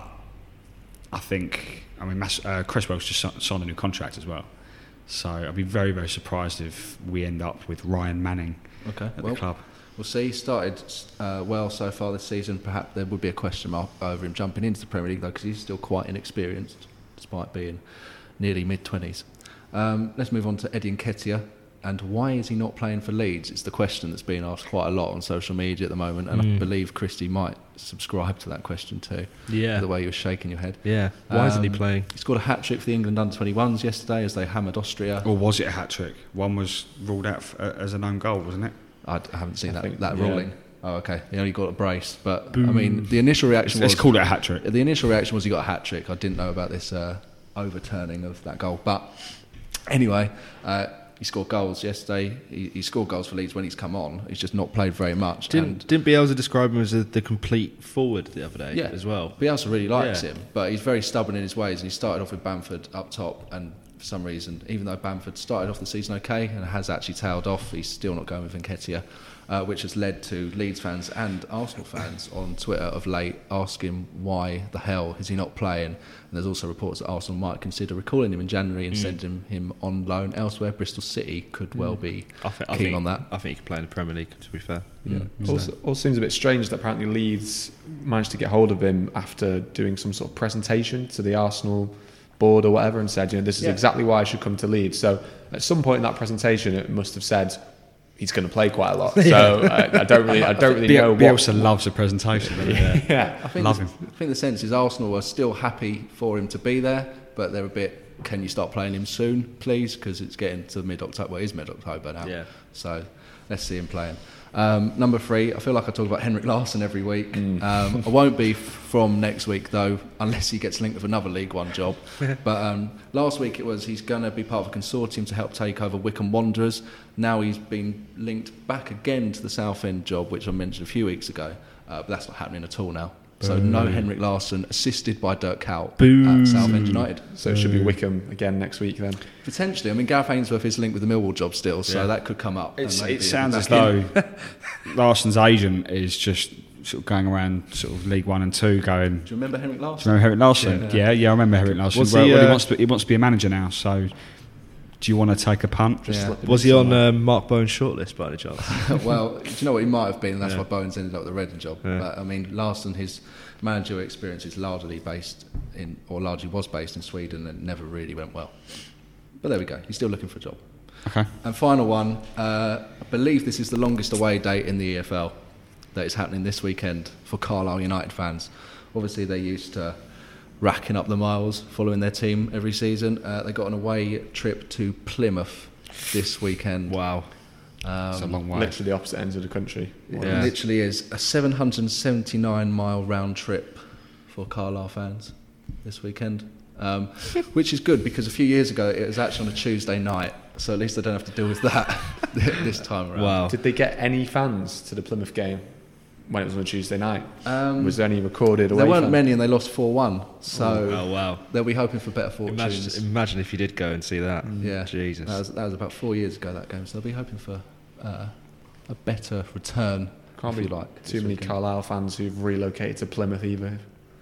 I think, I mean, Mas- uh, Cresswell's just si- signed a new contract as well. So I'd be very, very surprised if we end up with Ryan Manning Okay. at Well, the club. we'll see. Started uh, well so far this season. Perhaps there would be a question mark over him jumping into the Premier League, though, because he's still quite inexperienced, despite being nearly mid-twenties. Um, let's move on to Eddie Nketiah. And why is he not playing for Leeds? It's the question that's being asked quite a lot on social media at the moment, and I Mm. believe Christy might subscribe to that question too. Yeah. The way you're shaking your head. Yeah. Why isn't he Um, playing? He scored a hat-trick for the England under twenty-ones yesterday as they hammered Austria. Or was it a hat-trick? One was ruled out f- uh, as a known goal, wasn't it? I, d- I haven't seen I that, think- that yeah. ruling. Oh, okay. He only got a brace. But, I mean, the initial reaction Let's was... call it a hat-trick. The initial reaction was he got a hat-trick. I didn't know about this uh, overturning of that goal. But anyway, uh, he scored goals yesterday. He, he scored goals for Leeds when he's come on. He's just not played very much. Didn't and didn't Bielsa describe him as a, the complete forward the other day Yeah. as well? Bielsa really likes Yeah. him, but he's very stubborn in his ways. And he started off with Bamford up top, and for some reason, even though Bamford started off the season okay and has actually tailed off, he's still not going with Nketiah, uh, which has led to Leeds fans and Arsenal fans on Twitter of late asking why the hell is he not playing. And there's also reports that Arsenal might consider recalling him in January and Mm. sending him on loan elsewhere. Bristol City could well be I, thi- I keen think, on that. I think he could play in the Premier League, to be fair. Yeah. Also, also seems a bit strange that apparently Leeds managed to get hold of him after doing some sort of presentation to the Arsenal board or whatever, and said, you know, this is Yeah. exactly why I should come to Leeds. So at some point in that presentation, it must have said he's going to play quite a lot. So I, I don't really, I don't really know. Biel- what, Bielsa loves a presentation. doesn't he? yeah. I think Love the, him. I think the sense is Arsenal are still happy for him to be there, but they're a bit. Can you start playing him soon, please? Because it's getting to mid-October. Well, it is mid-October now. Yeah. So let's see him playing. Um, number three, I feel like I talk about Henrik Larsson every week. Mm. Um, I won't be f- from next week though, unless he gets linked with another League One job. But um, last week it was he's going to be part of a consortium to help take over Wycombe Wanderers. Now he's been linked back again to the Southend job, which I mentioned a few weeks ago. Uh, but that's not happening at all now. So no Henrik Larsson, assisted by Dirk Kuyt at Southend United. So it should be Wickham again next week then. Potentially, I mean Gareth Ainsworth is linked with the Millwall job still, so Yeah. that could come up. It's, and maybe it sounds he'll as be back in. though Larsson's agent is just sort of going around sort of League One and Two going... Do you remember Henrik Do you Larsson? remember Henrik Larsson? Yeah. Yeah, yeah, I remember Henrik Larsson. Was well, he, well, he, uh, wants to, he wants to be a manager now, so do you want to take a punt? Yeah. slip it Was in he on somewhere. um, Mark Bowen's shortlist by any chance? Well, do you know what he might have been, and that's Yeah. why Bowen's ended up with the Reading job. Yeah. But I mean, Larsson, his managerial experience is largely based in, or largely was based in Sweden, and never really went well. But there we go. He's still looking for a job. Okay. And final one, uh, I believe this is the longest away date in the E F L that is happening this weekend for Carlisle United fans. Obviously, they're used to racking up the miles following their team every season. Uh, they got an away trip to Plymouth this weekend. Wow. It's a Um, long way. Literally the opposite ends of the country. it Yeah. literally is a seven hundred seventy-nine mile round trip for Carlisle fans this weekend. Um, which is good because a few years ago it was actually on a Tuesday night, so at least they don't have to deal with that this time around. Wow. Did they get any fans to the Plymouth game when it was on a Tuesday night? Um, Was there any recorded away there weren't fans? many, and they lost four one. So Oh, wow. they'll be hoping for better fortunes. Imagine, imagine if you did go and see that. yeah, Jesus. That was, that was about four years ago, that game. So they'll be hoping for uh, a better return, Can't if be you like. Too this many weekend. Carlisle fans who've relocated to Plymouth either.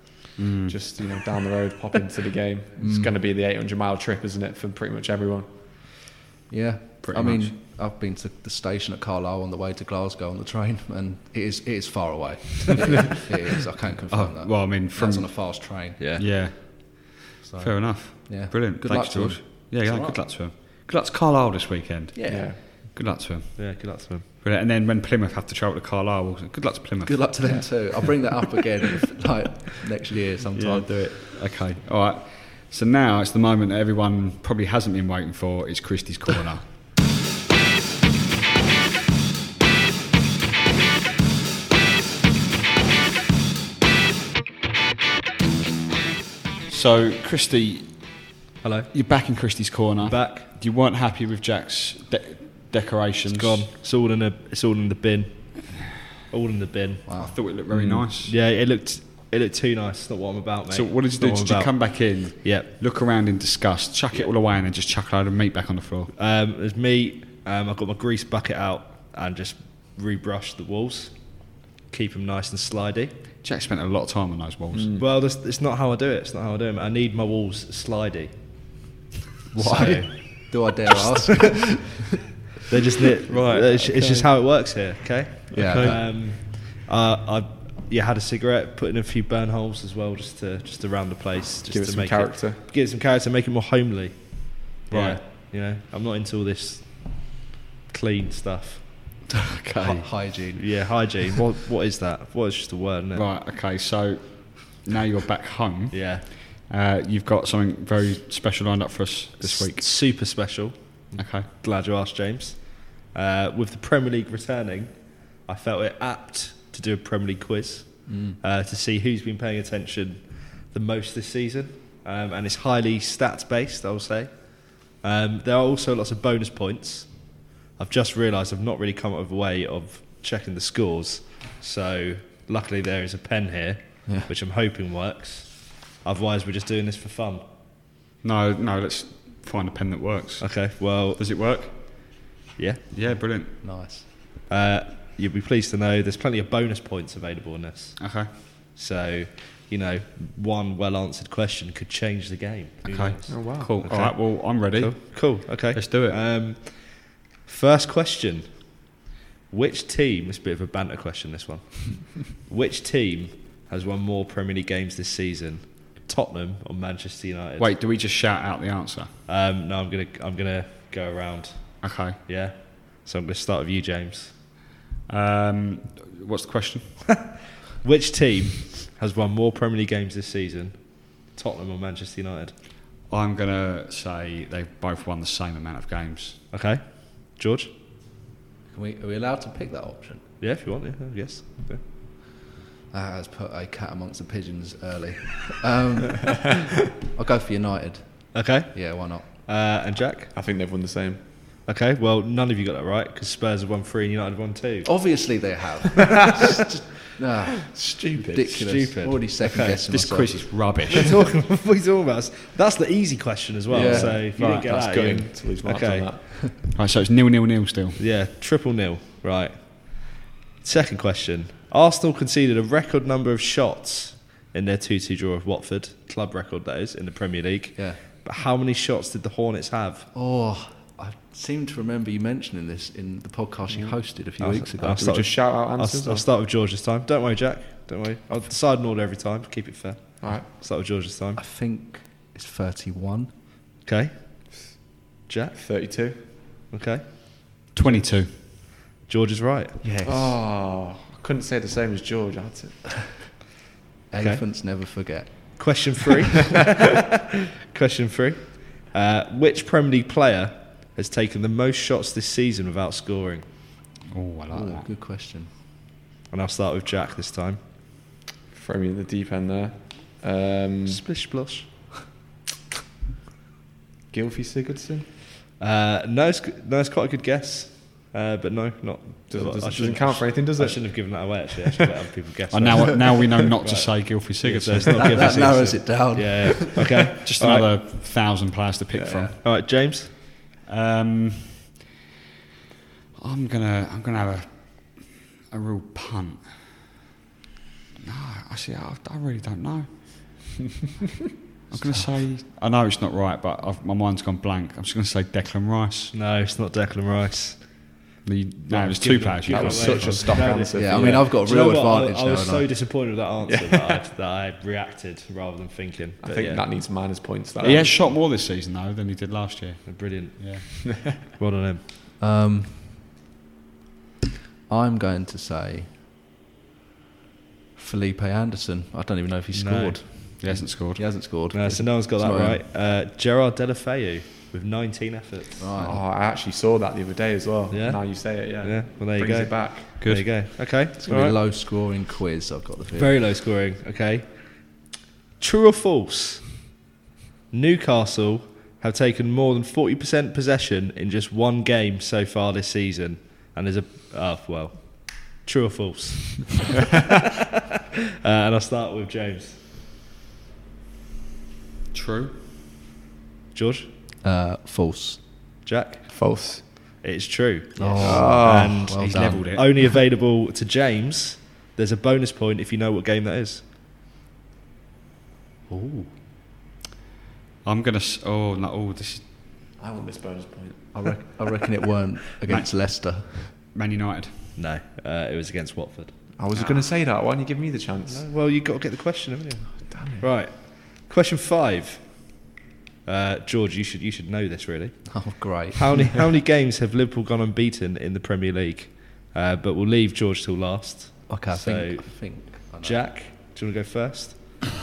Mm. Just, you know, down the road, pop into the game. It's Mm. going to be the eight hundred mile trip, isn't it, for pretty much everyone? Yeah, Pretty I much. mean, I've been to the station at Carlisle on the way to Glasgow on the train, and it is it is far away. it is. I can't confirm Oh, that. well, I mean, From from on a fast train. yeah. yeah, So, fair enough. yeah. Brilliant. Good Thanks, luck to George. him. Yeah, It's yeah, all good right. luck to him. Good luck to Carlisle this weekend. Yeah. Good luck to him. Yeah, good luck to him. Brilliant. And then when Plymouth have to travel to Carlisle, well, good luck to Plymouth. Good luck to them too. I'll bring that up again if, like next year Yeah, sometime. do it. Okay. All right. So now it's the moment that everyone probably hasn't been waiting for. It's Christie's Corner. So, Christy, Hello. you're back in Christie's Corner. Back. You weren't happy with Jack's de- decorations. It's gone. It's all in a. It's all in the bin. All in the bin. I thought it looked very nice. Yeah, it looked. It looked too nice. It's not what I'm about, mate. So what did you It's do? not what Did I'm you about. come back in, Yep. look around in disgust, chuck it all away, and then just chuck a load of meat back on the floor? Um, there's meat. Um, I've got my grease bucket out and just rebrush the walls. Keep them nice and slidey. Jack spent a lot of time on those walls. Well, that's, it's not how I do it. It's not how I do it. I need my walls slidey. Why? So, Do I dare ask? they just knit. Right, It's, it's just how it works here. Okay. Yeah. Okay. Um, uh, I yeah had a cigarette, put in a few burn holes as well, just to just around the place, just Give it to some make character. it give it some character, make it more homely. Right. Yeah, you know, I'm not into all this clean stuff. Hy- Okay. hygiene. Yeah, hygiene. what what is that? What is just a word, isn't it? Right, okay, so now you're back home. Yeah. Uh, you've got something very special lined up for us this S- week. super special. Okay. Glad you asked, James. Uh, with the Premier League returning, I felt it apt to do a Premier League quiz Mm. uh, to see who's been paying attention the most this season. Um, and it's highly stats based, I will say. Um, there are also lots of bonus points. I've just realised I've not really come up with a way of checking the scores. So luckily there is a pen here, Yeah. which I'm hoping works. Otherwise we're just doing this for fun. No, no, let's find a pen that works. Okay, well, Does it work? yeah. Yeah, brilliant. Nice. Uh, you'll be pleased to know there's plenty of bonus points available in this. Okay. So, you know, one well-answered question could change the game. Who Okay. knows? Oh wow. Cool. Okay. All right, well, I'm ready. Cool. Cool. Okay. Let's do it. Um, first question. Which team, it's a bit of a banter question, this one. Which team has won more Premier League games this season? Tottenham or Manchester United? Wait, do we just shout out the answer? Um, no, I'm gonna I'm gonna go around. Okay. Yeah. So I'm gonna start with you, James. Um, what's the question? Which team has won more Premier League games this season? Tottenham or Manchester United? I'm going to say they've both won the same amount of games. Okay. George? Can we, are we allowed to pick that option? Yeah, if you want, yeah, yes. Okay. That has put a cat amongst the pigeons early. Um, I'll go for United. Okay. Yeah, why not? Uh, and Jack? I think they've won the same. Okay, well, none of you got that right because Spurs have won three and United have won two. Obviously they have. It's just, ah, Stupid. ridiculous. Stupid. Already second Okay. guessing This myself. quiz is rubbish. What are you talking, what are you talking about? That's the easy question as well. Yeah. So if you Right, didn't get That's that, going you- to lose marks Okay. on that. Right, so it's nil, nil, nil still. Yeah, triple nil. Right. Second question. Arsenal conceded a record number of shots in their two two draw with Watford, club record that is, in the Premier League. Yeah. But how many shots did the Hornets have? Oh, I seem to remember you mentioning this in the podcast you hosted a few I'll- weeks ago. I'll Do we start just shout out I'll, answers? I'll start with George this time. Don't worry, Jack. Don't worry. I'll decide an order every time. Keep it fair. All right. Start with George this time. I think it's thirty-one. Okay. Jack. thirty-two. Okay. twenty-two. George is right. Yes. Oh, I couldn't say the same as George. I had to. Elephants never forget. Question three. Question three. Uh, which Premier League player has taken the most shots this season without scoring? Oh, I like Ooh, that. good question. And I'll start with Jack this time. Throw me in the deep end there. Um, Splish splosh. Gylfi Sigurdsson. Uh, no, it's, no, it's quite a good guess. Uh, but no, not. Doesn't, I doesn't, shouldn't- doesn't count for anything, does I it? shouldn't have given that away, actually. I should let other people guess. And now, now we know not to Right. say Gylfi Yeah, so Sigurdsson. it's not That, Gylfi that narrows Sigurdsson. it down. Yeah, yeah. Okay. Just All right. another thousand players to pick from. All right, James. Um, I'm gonna I'm gonna have a a real punt. No, I see. I, I really don't know. I'm gonna say. I know it's not right, but I've, my mind's gone blank. I'm just gonna say Declan Rice. No, it's not Declan Rice. The, no, there's Give two it- players. give You That it was away. such a stock No, answer. Yeah, for I you. mean, I've got a Do you real know what? advantage I, I now. was and so I- disappointed with that answer that, I, that I reacted rather than thinking. I But think yeah, that needs minus points. That. He has shot more this season though than he did last year. brilliant. Yeah. Well done him. Um, I'm going to say Felipe Anderson. I don't even know if he No. scored. He hasn't scored. He hasn't scored. No, so no one's got It's that not him. right. Uh, Gerard Deulofeu with nineteen efforts. Oh, Right. I actually saw that the other day as well. Yeah? Now you say it, yeah. Yeah, well, there you Brings go. it back. There you go. Okay, It's going to all be a right. low scoring quiz, I've got the feeling. Very low scoring. Okay. True or false? Newcastle have taken more than forty percent possession in just one game so far this season, and there's a oh well, true or false? uh, and I'll start with James. True. George, Uh, false. Jack. False. It's true. Oh, and well He's done. levelled it. only available to James. There's a bonus point if you know what game that is. Ooh. I'm gonna. s- Oh no! Oh, this is I want this bonus point. I, rec- I reckon it weren't against Leicester. Man United. No, uh, it was against Watford. I was going to say that. Why didn't you give me the chance? No, well, you got to get the question, haven't you? Damn it. Right. Question five. Uh, George, you should you should know this really. Oh, great. How many how many games have Liverpool gone unbeaten in the Premier League? Uh, but we'll leave George till last. Okay, I So, think. I think I know. Jack, do you want to go first?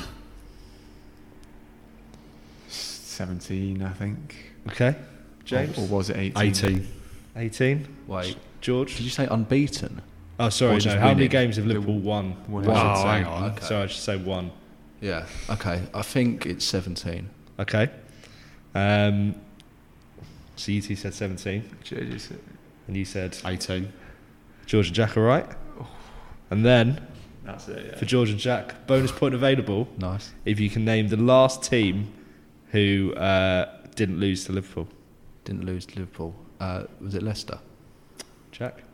seventeen, I think. Okay. James, Or, or was it eighteen? eighteen. eighteen. Wait, George. did you say unbeaten? Oh, sorry. Or No. just How many winning? games have Liverpool won? Won. I should Oh, say. hang on. Okay. Sorry, I should say one. Yeah. Okay, I think it's seventeen. Okay. Um, so you two said seventeen, Judges. and you said eighteen. George and Jack are right. And then That's it, yeah. for George and Jack, bonus point available Nice. if you can name the last team who uh, didn't lose to Liverpool. Didn't lose to Liverpool. Uh, was it Leicester? Jack?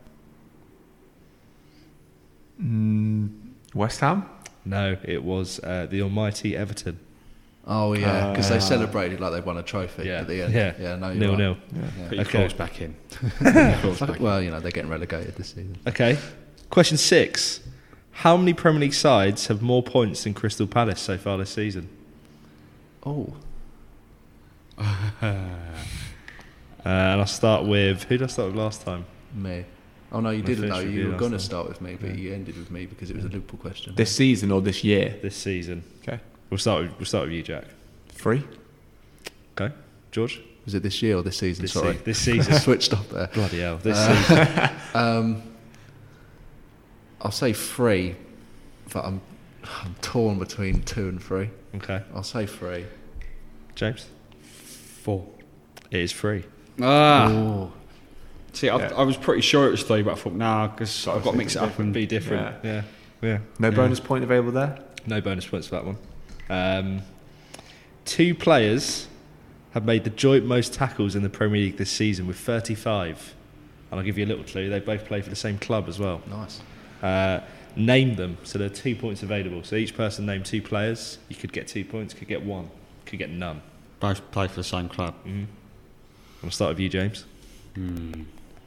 Mm, West Ham? No, it was uh, the almighty Everton. Oh yeah, because Uh, they celebrated like they won a trophy Yeah, at the end. yeah. yeah. No, you're Nil right. nil. Yeah. Put your Okay. claws back in. Put your claws back in. Well, you know they're getting relegated this season. Okay. Question six. How many Premier League sides have more points than Crystal Palace so far this season? Oh, Uh, and I'll start with... Who did I start with last time? me. Oh no, you I didn't. finished know. with You you were last going to time. start with me, but you ended with me because it was a Liverpool question. This season or this year? This season. Okay. We'll start with, we'll start with you, Jack. Three? Okay. George? Was it this year or this season? This, Sorry, se- this season. switched up there. Bloody hell. This Uh, season. Um, I'll say three, but I'm I'm torn between two and three. Okay. I'll say three. James? Four. It is free. Ah. Oh, See, I, Yeah. I was pretty sure it was three, but I thought, nah, because I've got to mix it up and Be different. Yeah. Yeah. No Yeah. bonus point available there? No bonus points for that one. Um, two players have made the joint most tackles in the Premier League this season with thirty-five. And I'll give you a little clue. They both play for the same club as well. nice. Uh, name them. So there are two points available. So each person name two players. You could get two points, could get one, could get none. both play for the same club. Mm-hmm. I'll start with you, James. Hmm.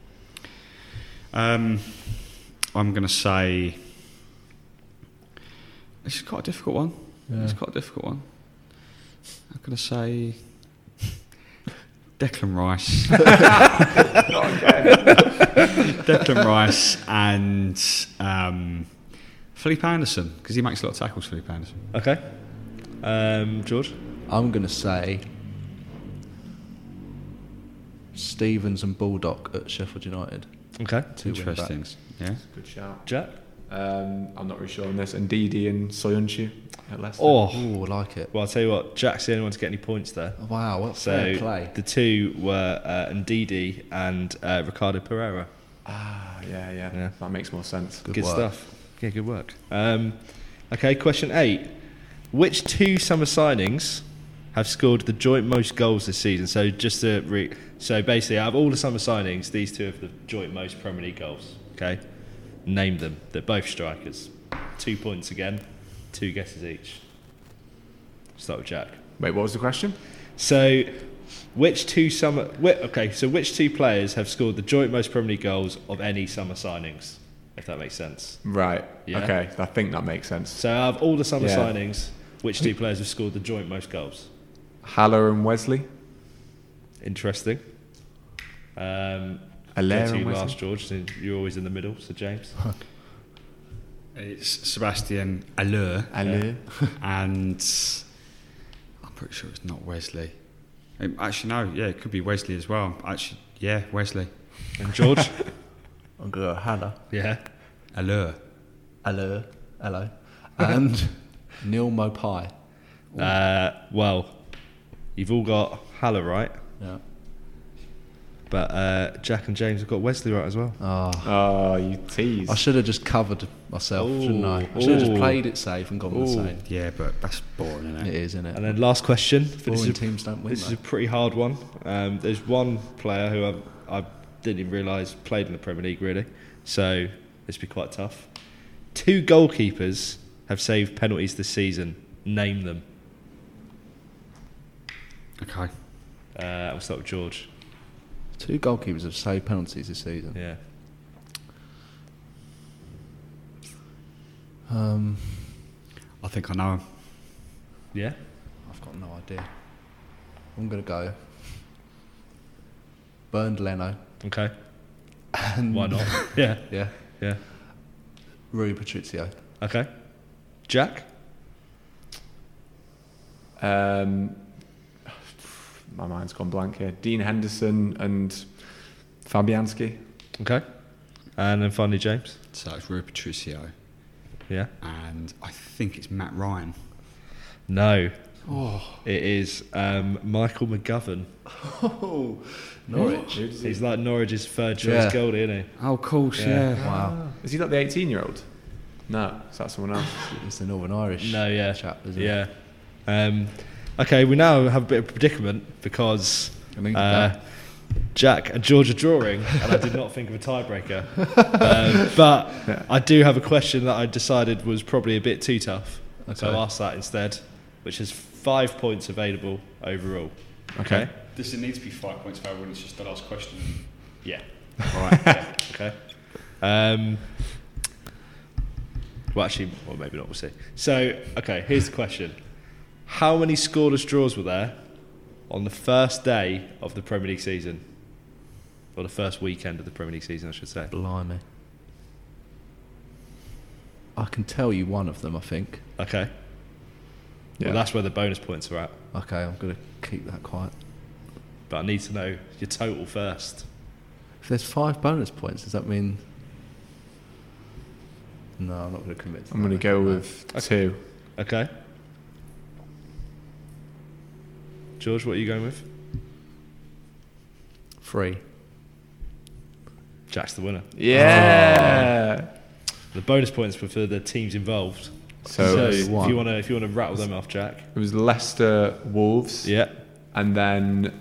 Um, I'm going to say. This is quite a difficult one. Yeah. It's quite a difficult one. I'm going to say. Declan Rice. Declan Rice and um, Felipe Anderson, because he makes a lot of tackles, Felipe Anderson. Okay. Um, George? I'm going to say Stevens and Baldock at Sheffield United. Okay. Two win Interesting. backs. Yeah. Good shout. Jack? Um, I'm not really sure on this. And Ndidi and Soyuncu at Leicester. Oh. Oh, I like it. Well, I'll tell you what. Jack's the only one to get any points there. Wow, what fair So play. the two were uh, Ndidi and uh, Ricardo Pereira. Ah, yeah, yeah, Yeah. That makes more sense. Good Good work. stuff. Yeah, good work. Um, okay, question eight. Which two summer signings have scored the joint most goals this season? So just to re- so basically, out of all the summer signings, these two have the joint most Premier League goals. Okay, name them. They're both strikers. Two points again. Two guesses each. Start with Jack. Wait, what was the question? So, which two summer? Whi- okay, so which two players have scored the joint most Premier League goals of any summer signings? If that makes sense. Right. Yeah. Okay, I think that makes sense. So, out of all the summer Yeah. signings, which two players have scored the joint most goals? Haller and Wesley. Interesting. Um, Allaire Go to on you Wesley? last, George. So you're always in the middle, so James. It's Sebastian Allure, Allaire. and I'm pretty sure it's not Wesley. Um, Actually, no, yeah, it could be Wesley as well. Actually, yeah, Wesley. And George? I'm going to Hannah. Yeah. Allure. Hello, hello, and Neil Mopai. Uh, well, you've all got Haller right, Yeah. but uh, Jack and James have got Wesley right as well. Oh, Oh, you tease. I should have just covered myself, shouldn't I? I should have Ooh. just played it safe and gone with the Ooh. same. Yeah, but that's boring, isn't It it? is, isn't it? And then last question. But Boring this is a, teams don't win. this is though. a pretty hard one. Um, there's one player who I, I didn't even realise played in the Premier League really, so this will be quite tough. Two goalkeepers have saved penalties this season. Name them. Okay. Uh, I'll start with George. Two goalkeepers have saved penalties this season. Yeah. Um, I think I know him. Yeah. I've got no idea. I'm going to go. Bernd Leno. Okay. And Why not? yeah. Yeah. Yeah. Rui Patricio. Okay. Jack. Um, my mind's gone blank here. Dean Henderson and Fabianski. Okay. And then finally James. So it's Rui Patricio, Yeah. and I think it's Matt Ryan. No. Oh, It is um, Michael McGovern. oh. Norwich. He's like Norwich's third choice Yeah. goalie, isn't he? Oh, of course, Yeah. yeah. Wow. Is he like the eighteen-year-old? No, is that someone else? It's the Northern Irish No, yeah. chap, isn't it? Yeah. Um, okay, we now have a bit of a predicament because I mean, uh, Jack and George are drawing, and I did not think of a tiebreaker. um, but I do have a question that I decided was probably a bit too tough, so Okay. I'll ask that instead, which is five points available overall. Okay. Does it need to be five points for everyone? It's just the last question. Yeah. All right. Yeah. Okay. Um, well, actually, well, maybe not. We'll see. So, okay, here's the question: how many scoreless draws were there on the first day of the Premier League season, or the first weekend of the Premier League season, I should say? Blimey. I can tell you one of them, I think. Okay. Yeah. Well, that's where the bonus points are at. Okay, I'm going to keep that quiet. But I need to know your total first. If there's five bonus points, does that mean... No, I'm not going to commit to I'm that. going to go No. with two. Okay. George, what are you going with? Three. Jack's the winner. Yeah. The bonus points were for the teams involved. So, So it, if one. you want to, if you want to rattle them off, Jack. was Leicester Wolves, Yeah. and then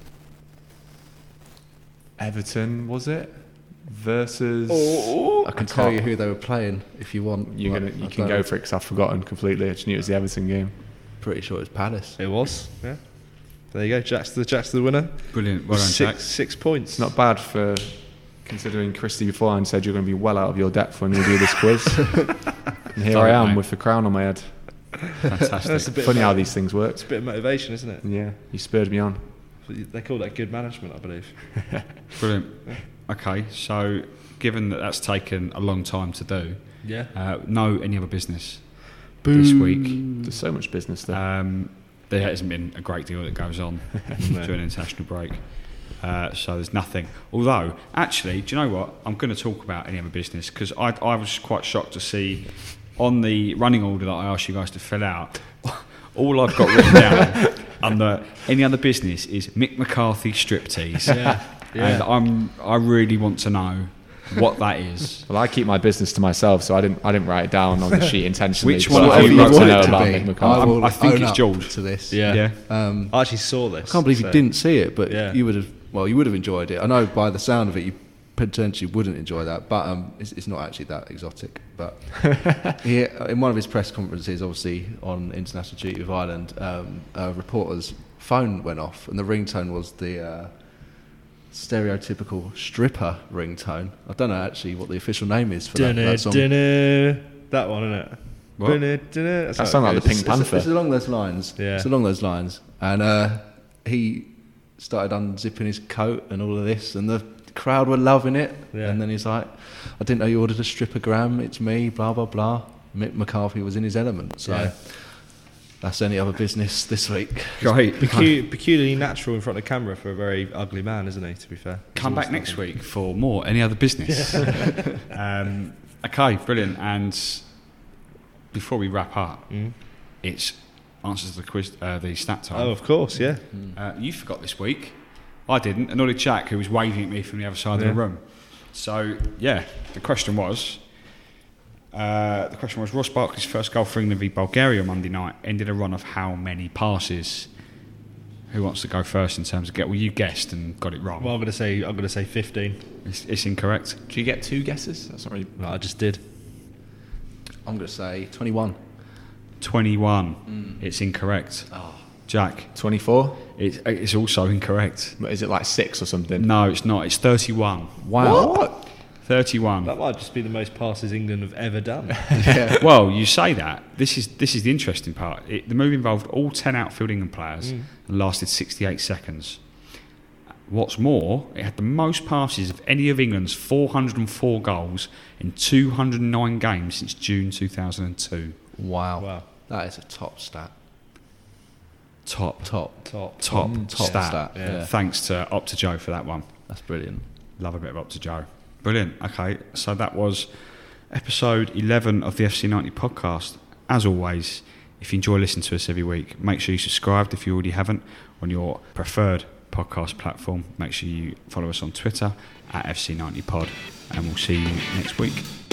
Everton, was it? Versus. I can I tell you can't- who they were playing if you want. You're Like, gonna, you I can don't- go for it because I've forgotten completely. I just knew it was the Everton game. Pretty sure it was Palace. It was. Yeah. There you go. Jack's the Jack's the winner. Brilliant. Well done, six Jack. six points. It's not bad for considering Christy beforehand said you're going to be well out of your depth when you do this quiz. And here Sorry, I am mate. with the crown on my head. Fantastic. That's a bit Funny of how mo- these things work. It's a bit of motivation, isn't it? Yeah, you spurred me on. They call that good management, I believe. Brilliant. Okay, so given that that's taken a long time to do, Yeah. uh, no any other business this week. There's so much business there. Um, there hasn't been a great deal that goes on during international break. Uh, so there's nothing. Although, actually, do you know what? I'm going to talk about any other business because I, I was quite shocked to see on the running order that I asked you guys to fill out, all I've got written down under any other business is Mick McCarthy striptease. Yeah. And I'm, I really want to know what that is. Well, I keep my business to myself, so I didn't. I didn't write it down on the sheet intentionally. Which but one I of would you love want to it know to about be? Mick McCarthy. I, will I think own it's up George. to this. Yeah. Yeah. Um, I actually saw this. I can't believe so- you didn't see it, but Yeah. you would have. Well, you would have enjoyed it. I know by the sound of it, you potentially wouldn't enjoy that, but um, it's, it's not actually that exotic. But he, in one of his press conferences, obviously on international duty of Ireland, um, a reporter's phone went off, and the ringtone was the uh, stereotypical stripper ringtone. I don't know actually what the official name is for that, Dunno, that song. dunno. That one, isn't it? What? Dunno, dunno. That's That how it sounded like the goes. Pink It's- Panther. It's, along those lines. Yeah. It's along those lines. And uh, he started unzipping his coat and all of this, and the crowd were loving it. Yeah. And then he's like, I didn't know you ordered a strippogram, it's me, blah, blah, blah. Mick McCarthy was in his element. So Yeah. that's any other business this week. Great. Pecu- peculiarly natural in front of camera for a very ugly man, isn't he, to be fair? Come He's back always next nothing. week for more Any Other Business. um, okay, brilliant. And before we wrap up, Mm. it's answers to the quiz, uh, the stat time. Oh, of course, yeah. Uh, you forgot this week. I didn't. And nor did Jack, who was waving at me from the other side Yeah. of the room. So, yeah, the question was... Uh, the question was, Ross Barkley's first goal for England v Bulgaria Monday night ended a run of how many passes? Who wants to go first in terms of get? Well, you guessed and got it wrong. Well, I'm going to say I'm going to say fifteen. it's, it's incorrect. Do you get two guesses? That's not really. No, I just did. I'm going to say twenty-one. twenty-one. Mm. It's incorrect. Oh. Jack, twenty-four? it's, it's also incorrect. Is it like six or something? No, it's not. It's thirty-one. Wow. What? thirty-one. That might just be the most passes England have ever done. Yeah. Well, you say that. This is this is the interesting part. It, the move involved all ten outfield England players Mm. and lasted sixty-eight seconds. What's more, it had the most passes of any of England's four hundred four goals in two hundred nine games since June two thousand two. Wow. Wow. That is a top stat. Top, Top. Top. top, Mm, top stat. stat, yeah. Thanks to Opta Joe for that one. That's brilliant. Love a bit of Opta Joe. Brilliant. Okay, so that was episode eleven of the F C ninety podcast. As always, if you enjoy listening to us every week, make sure you subscribed if you already haven't on your preferred podcast platform. Make sure you follow us on Twitter at F C ninety pod, and we'll see you next week.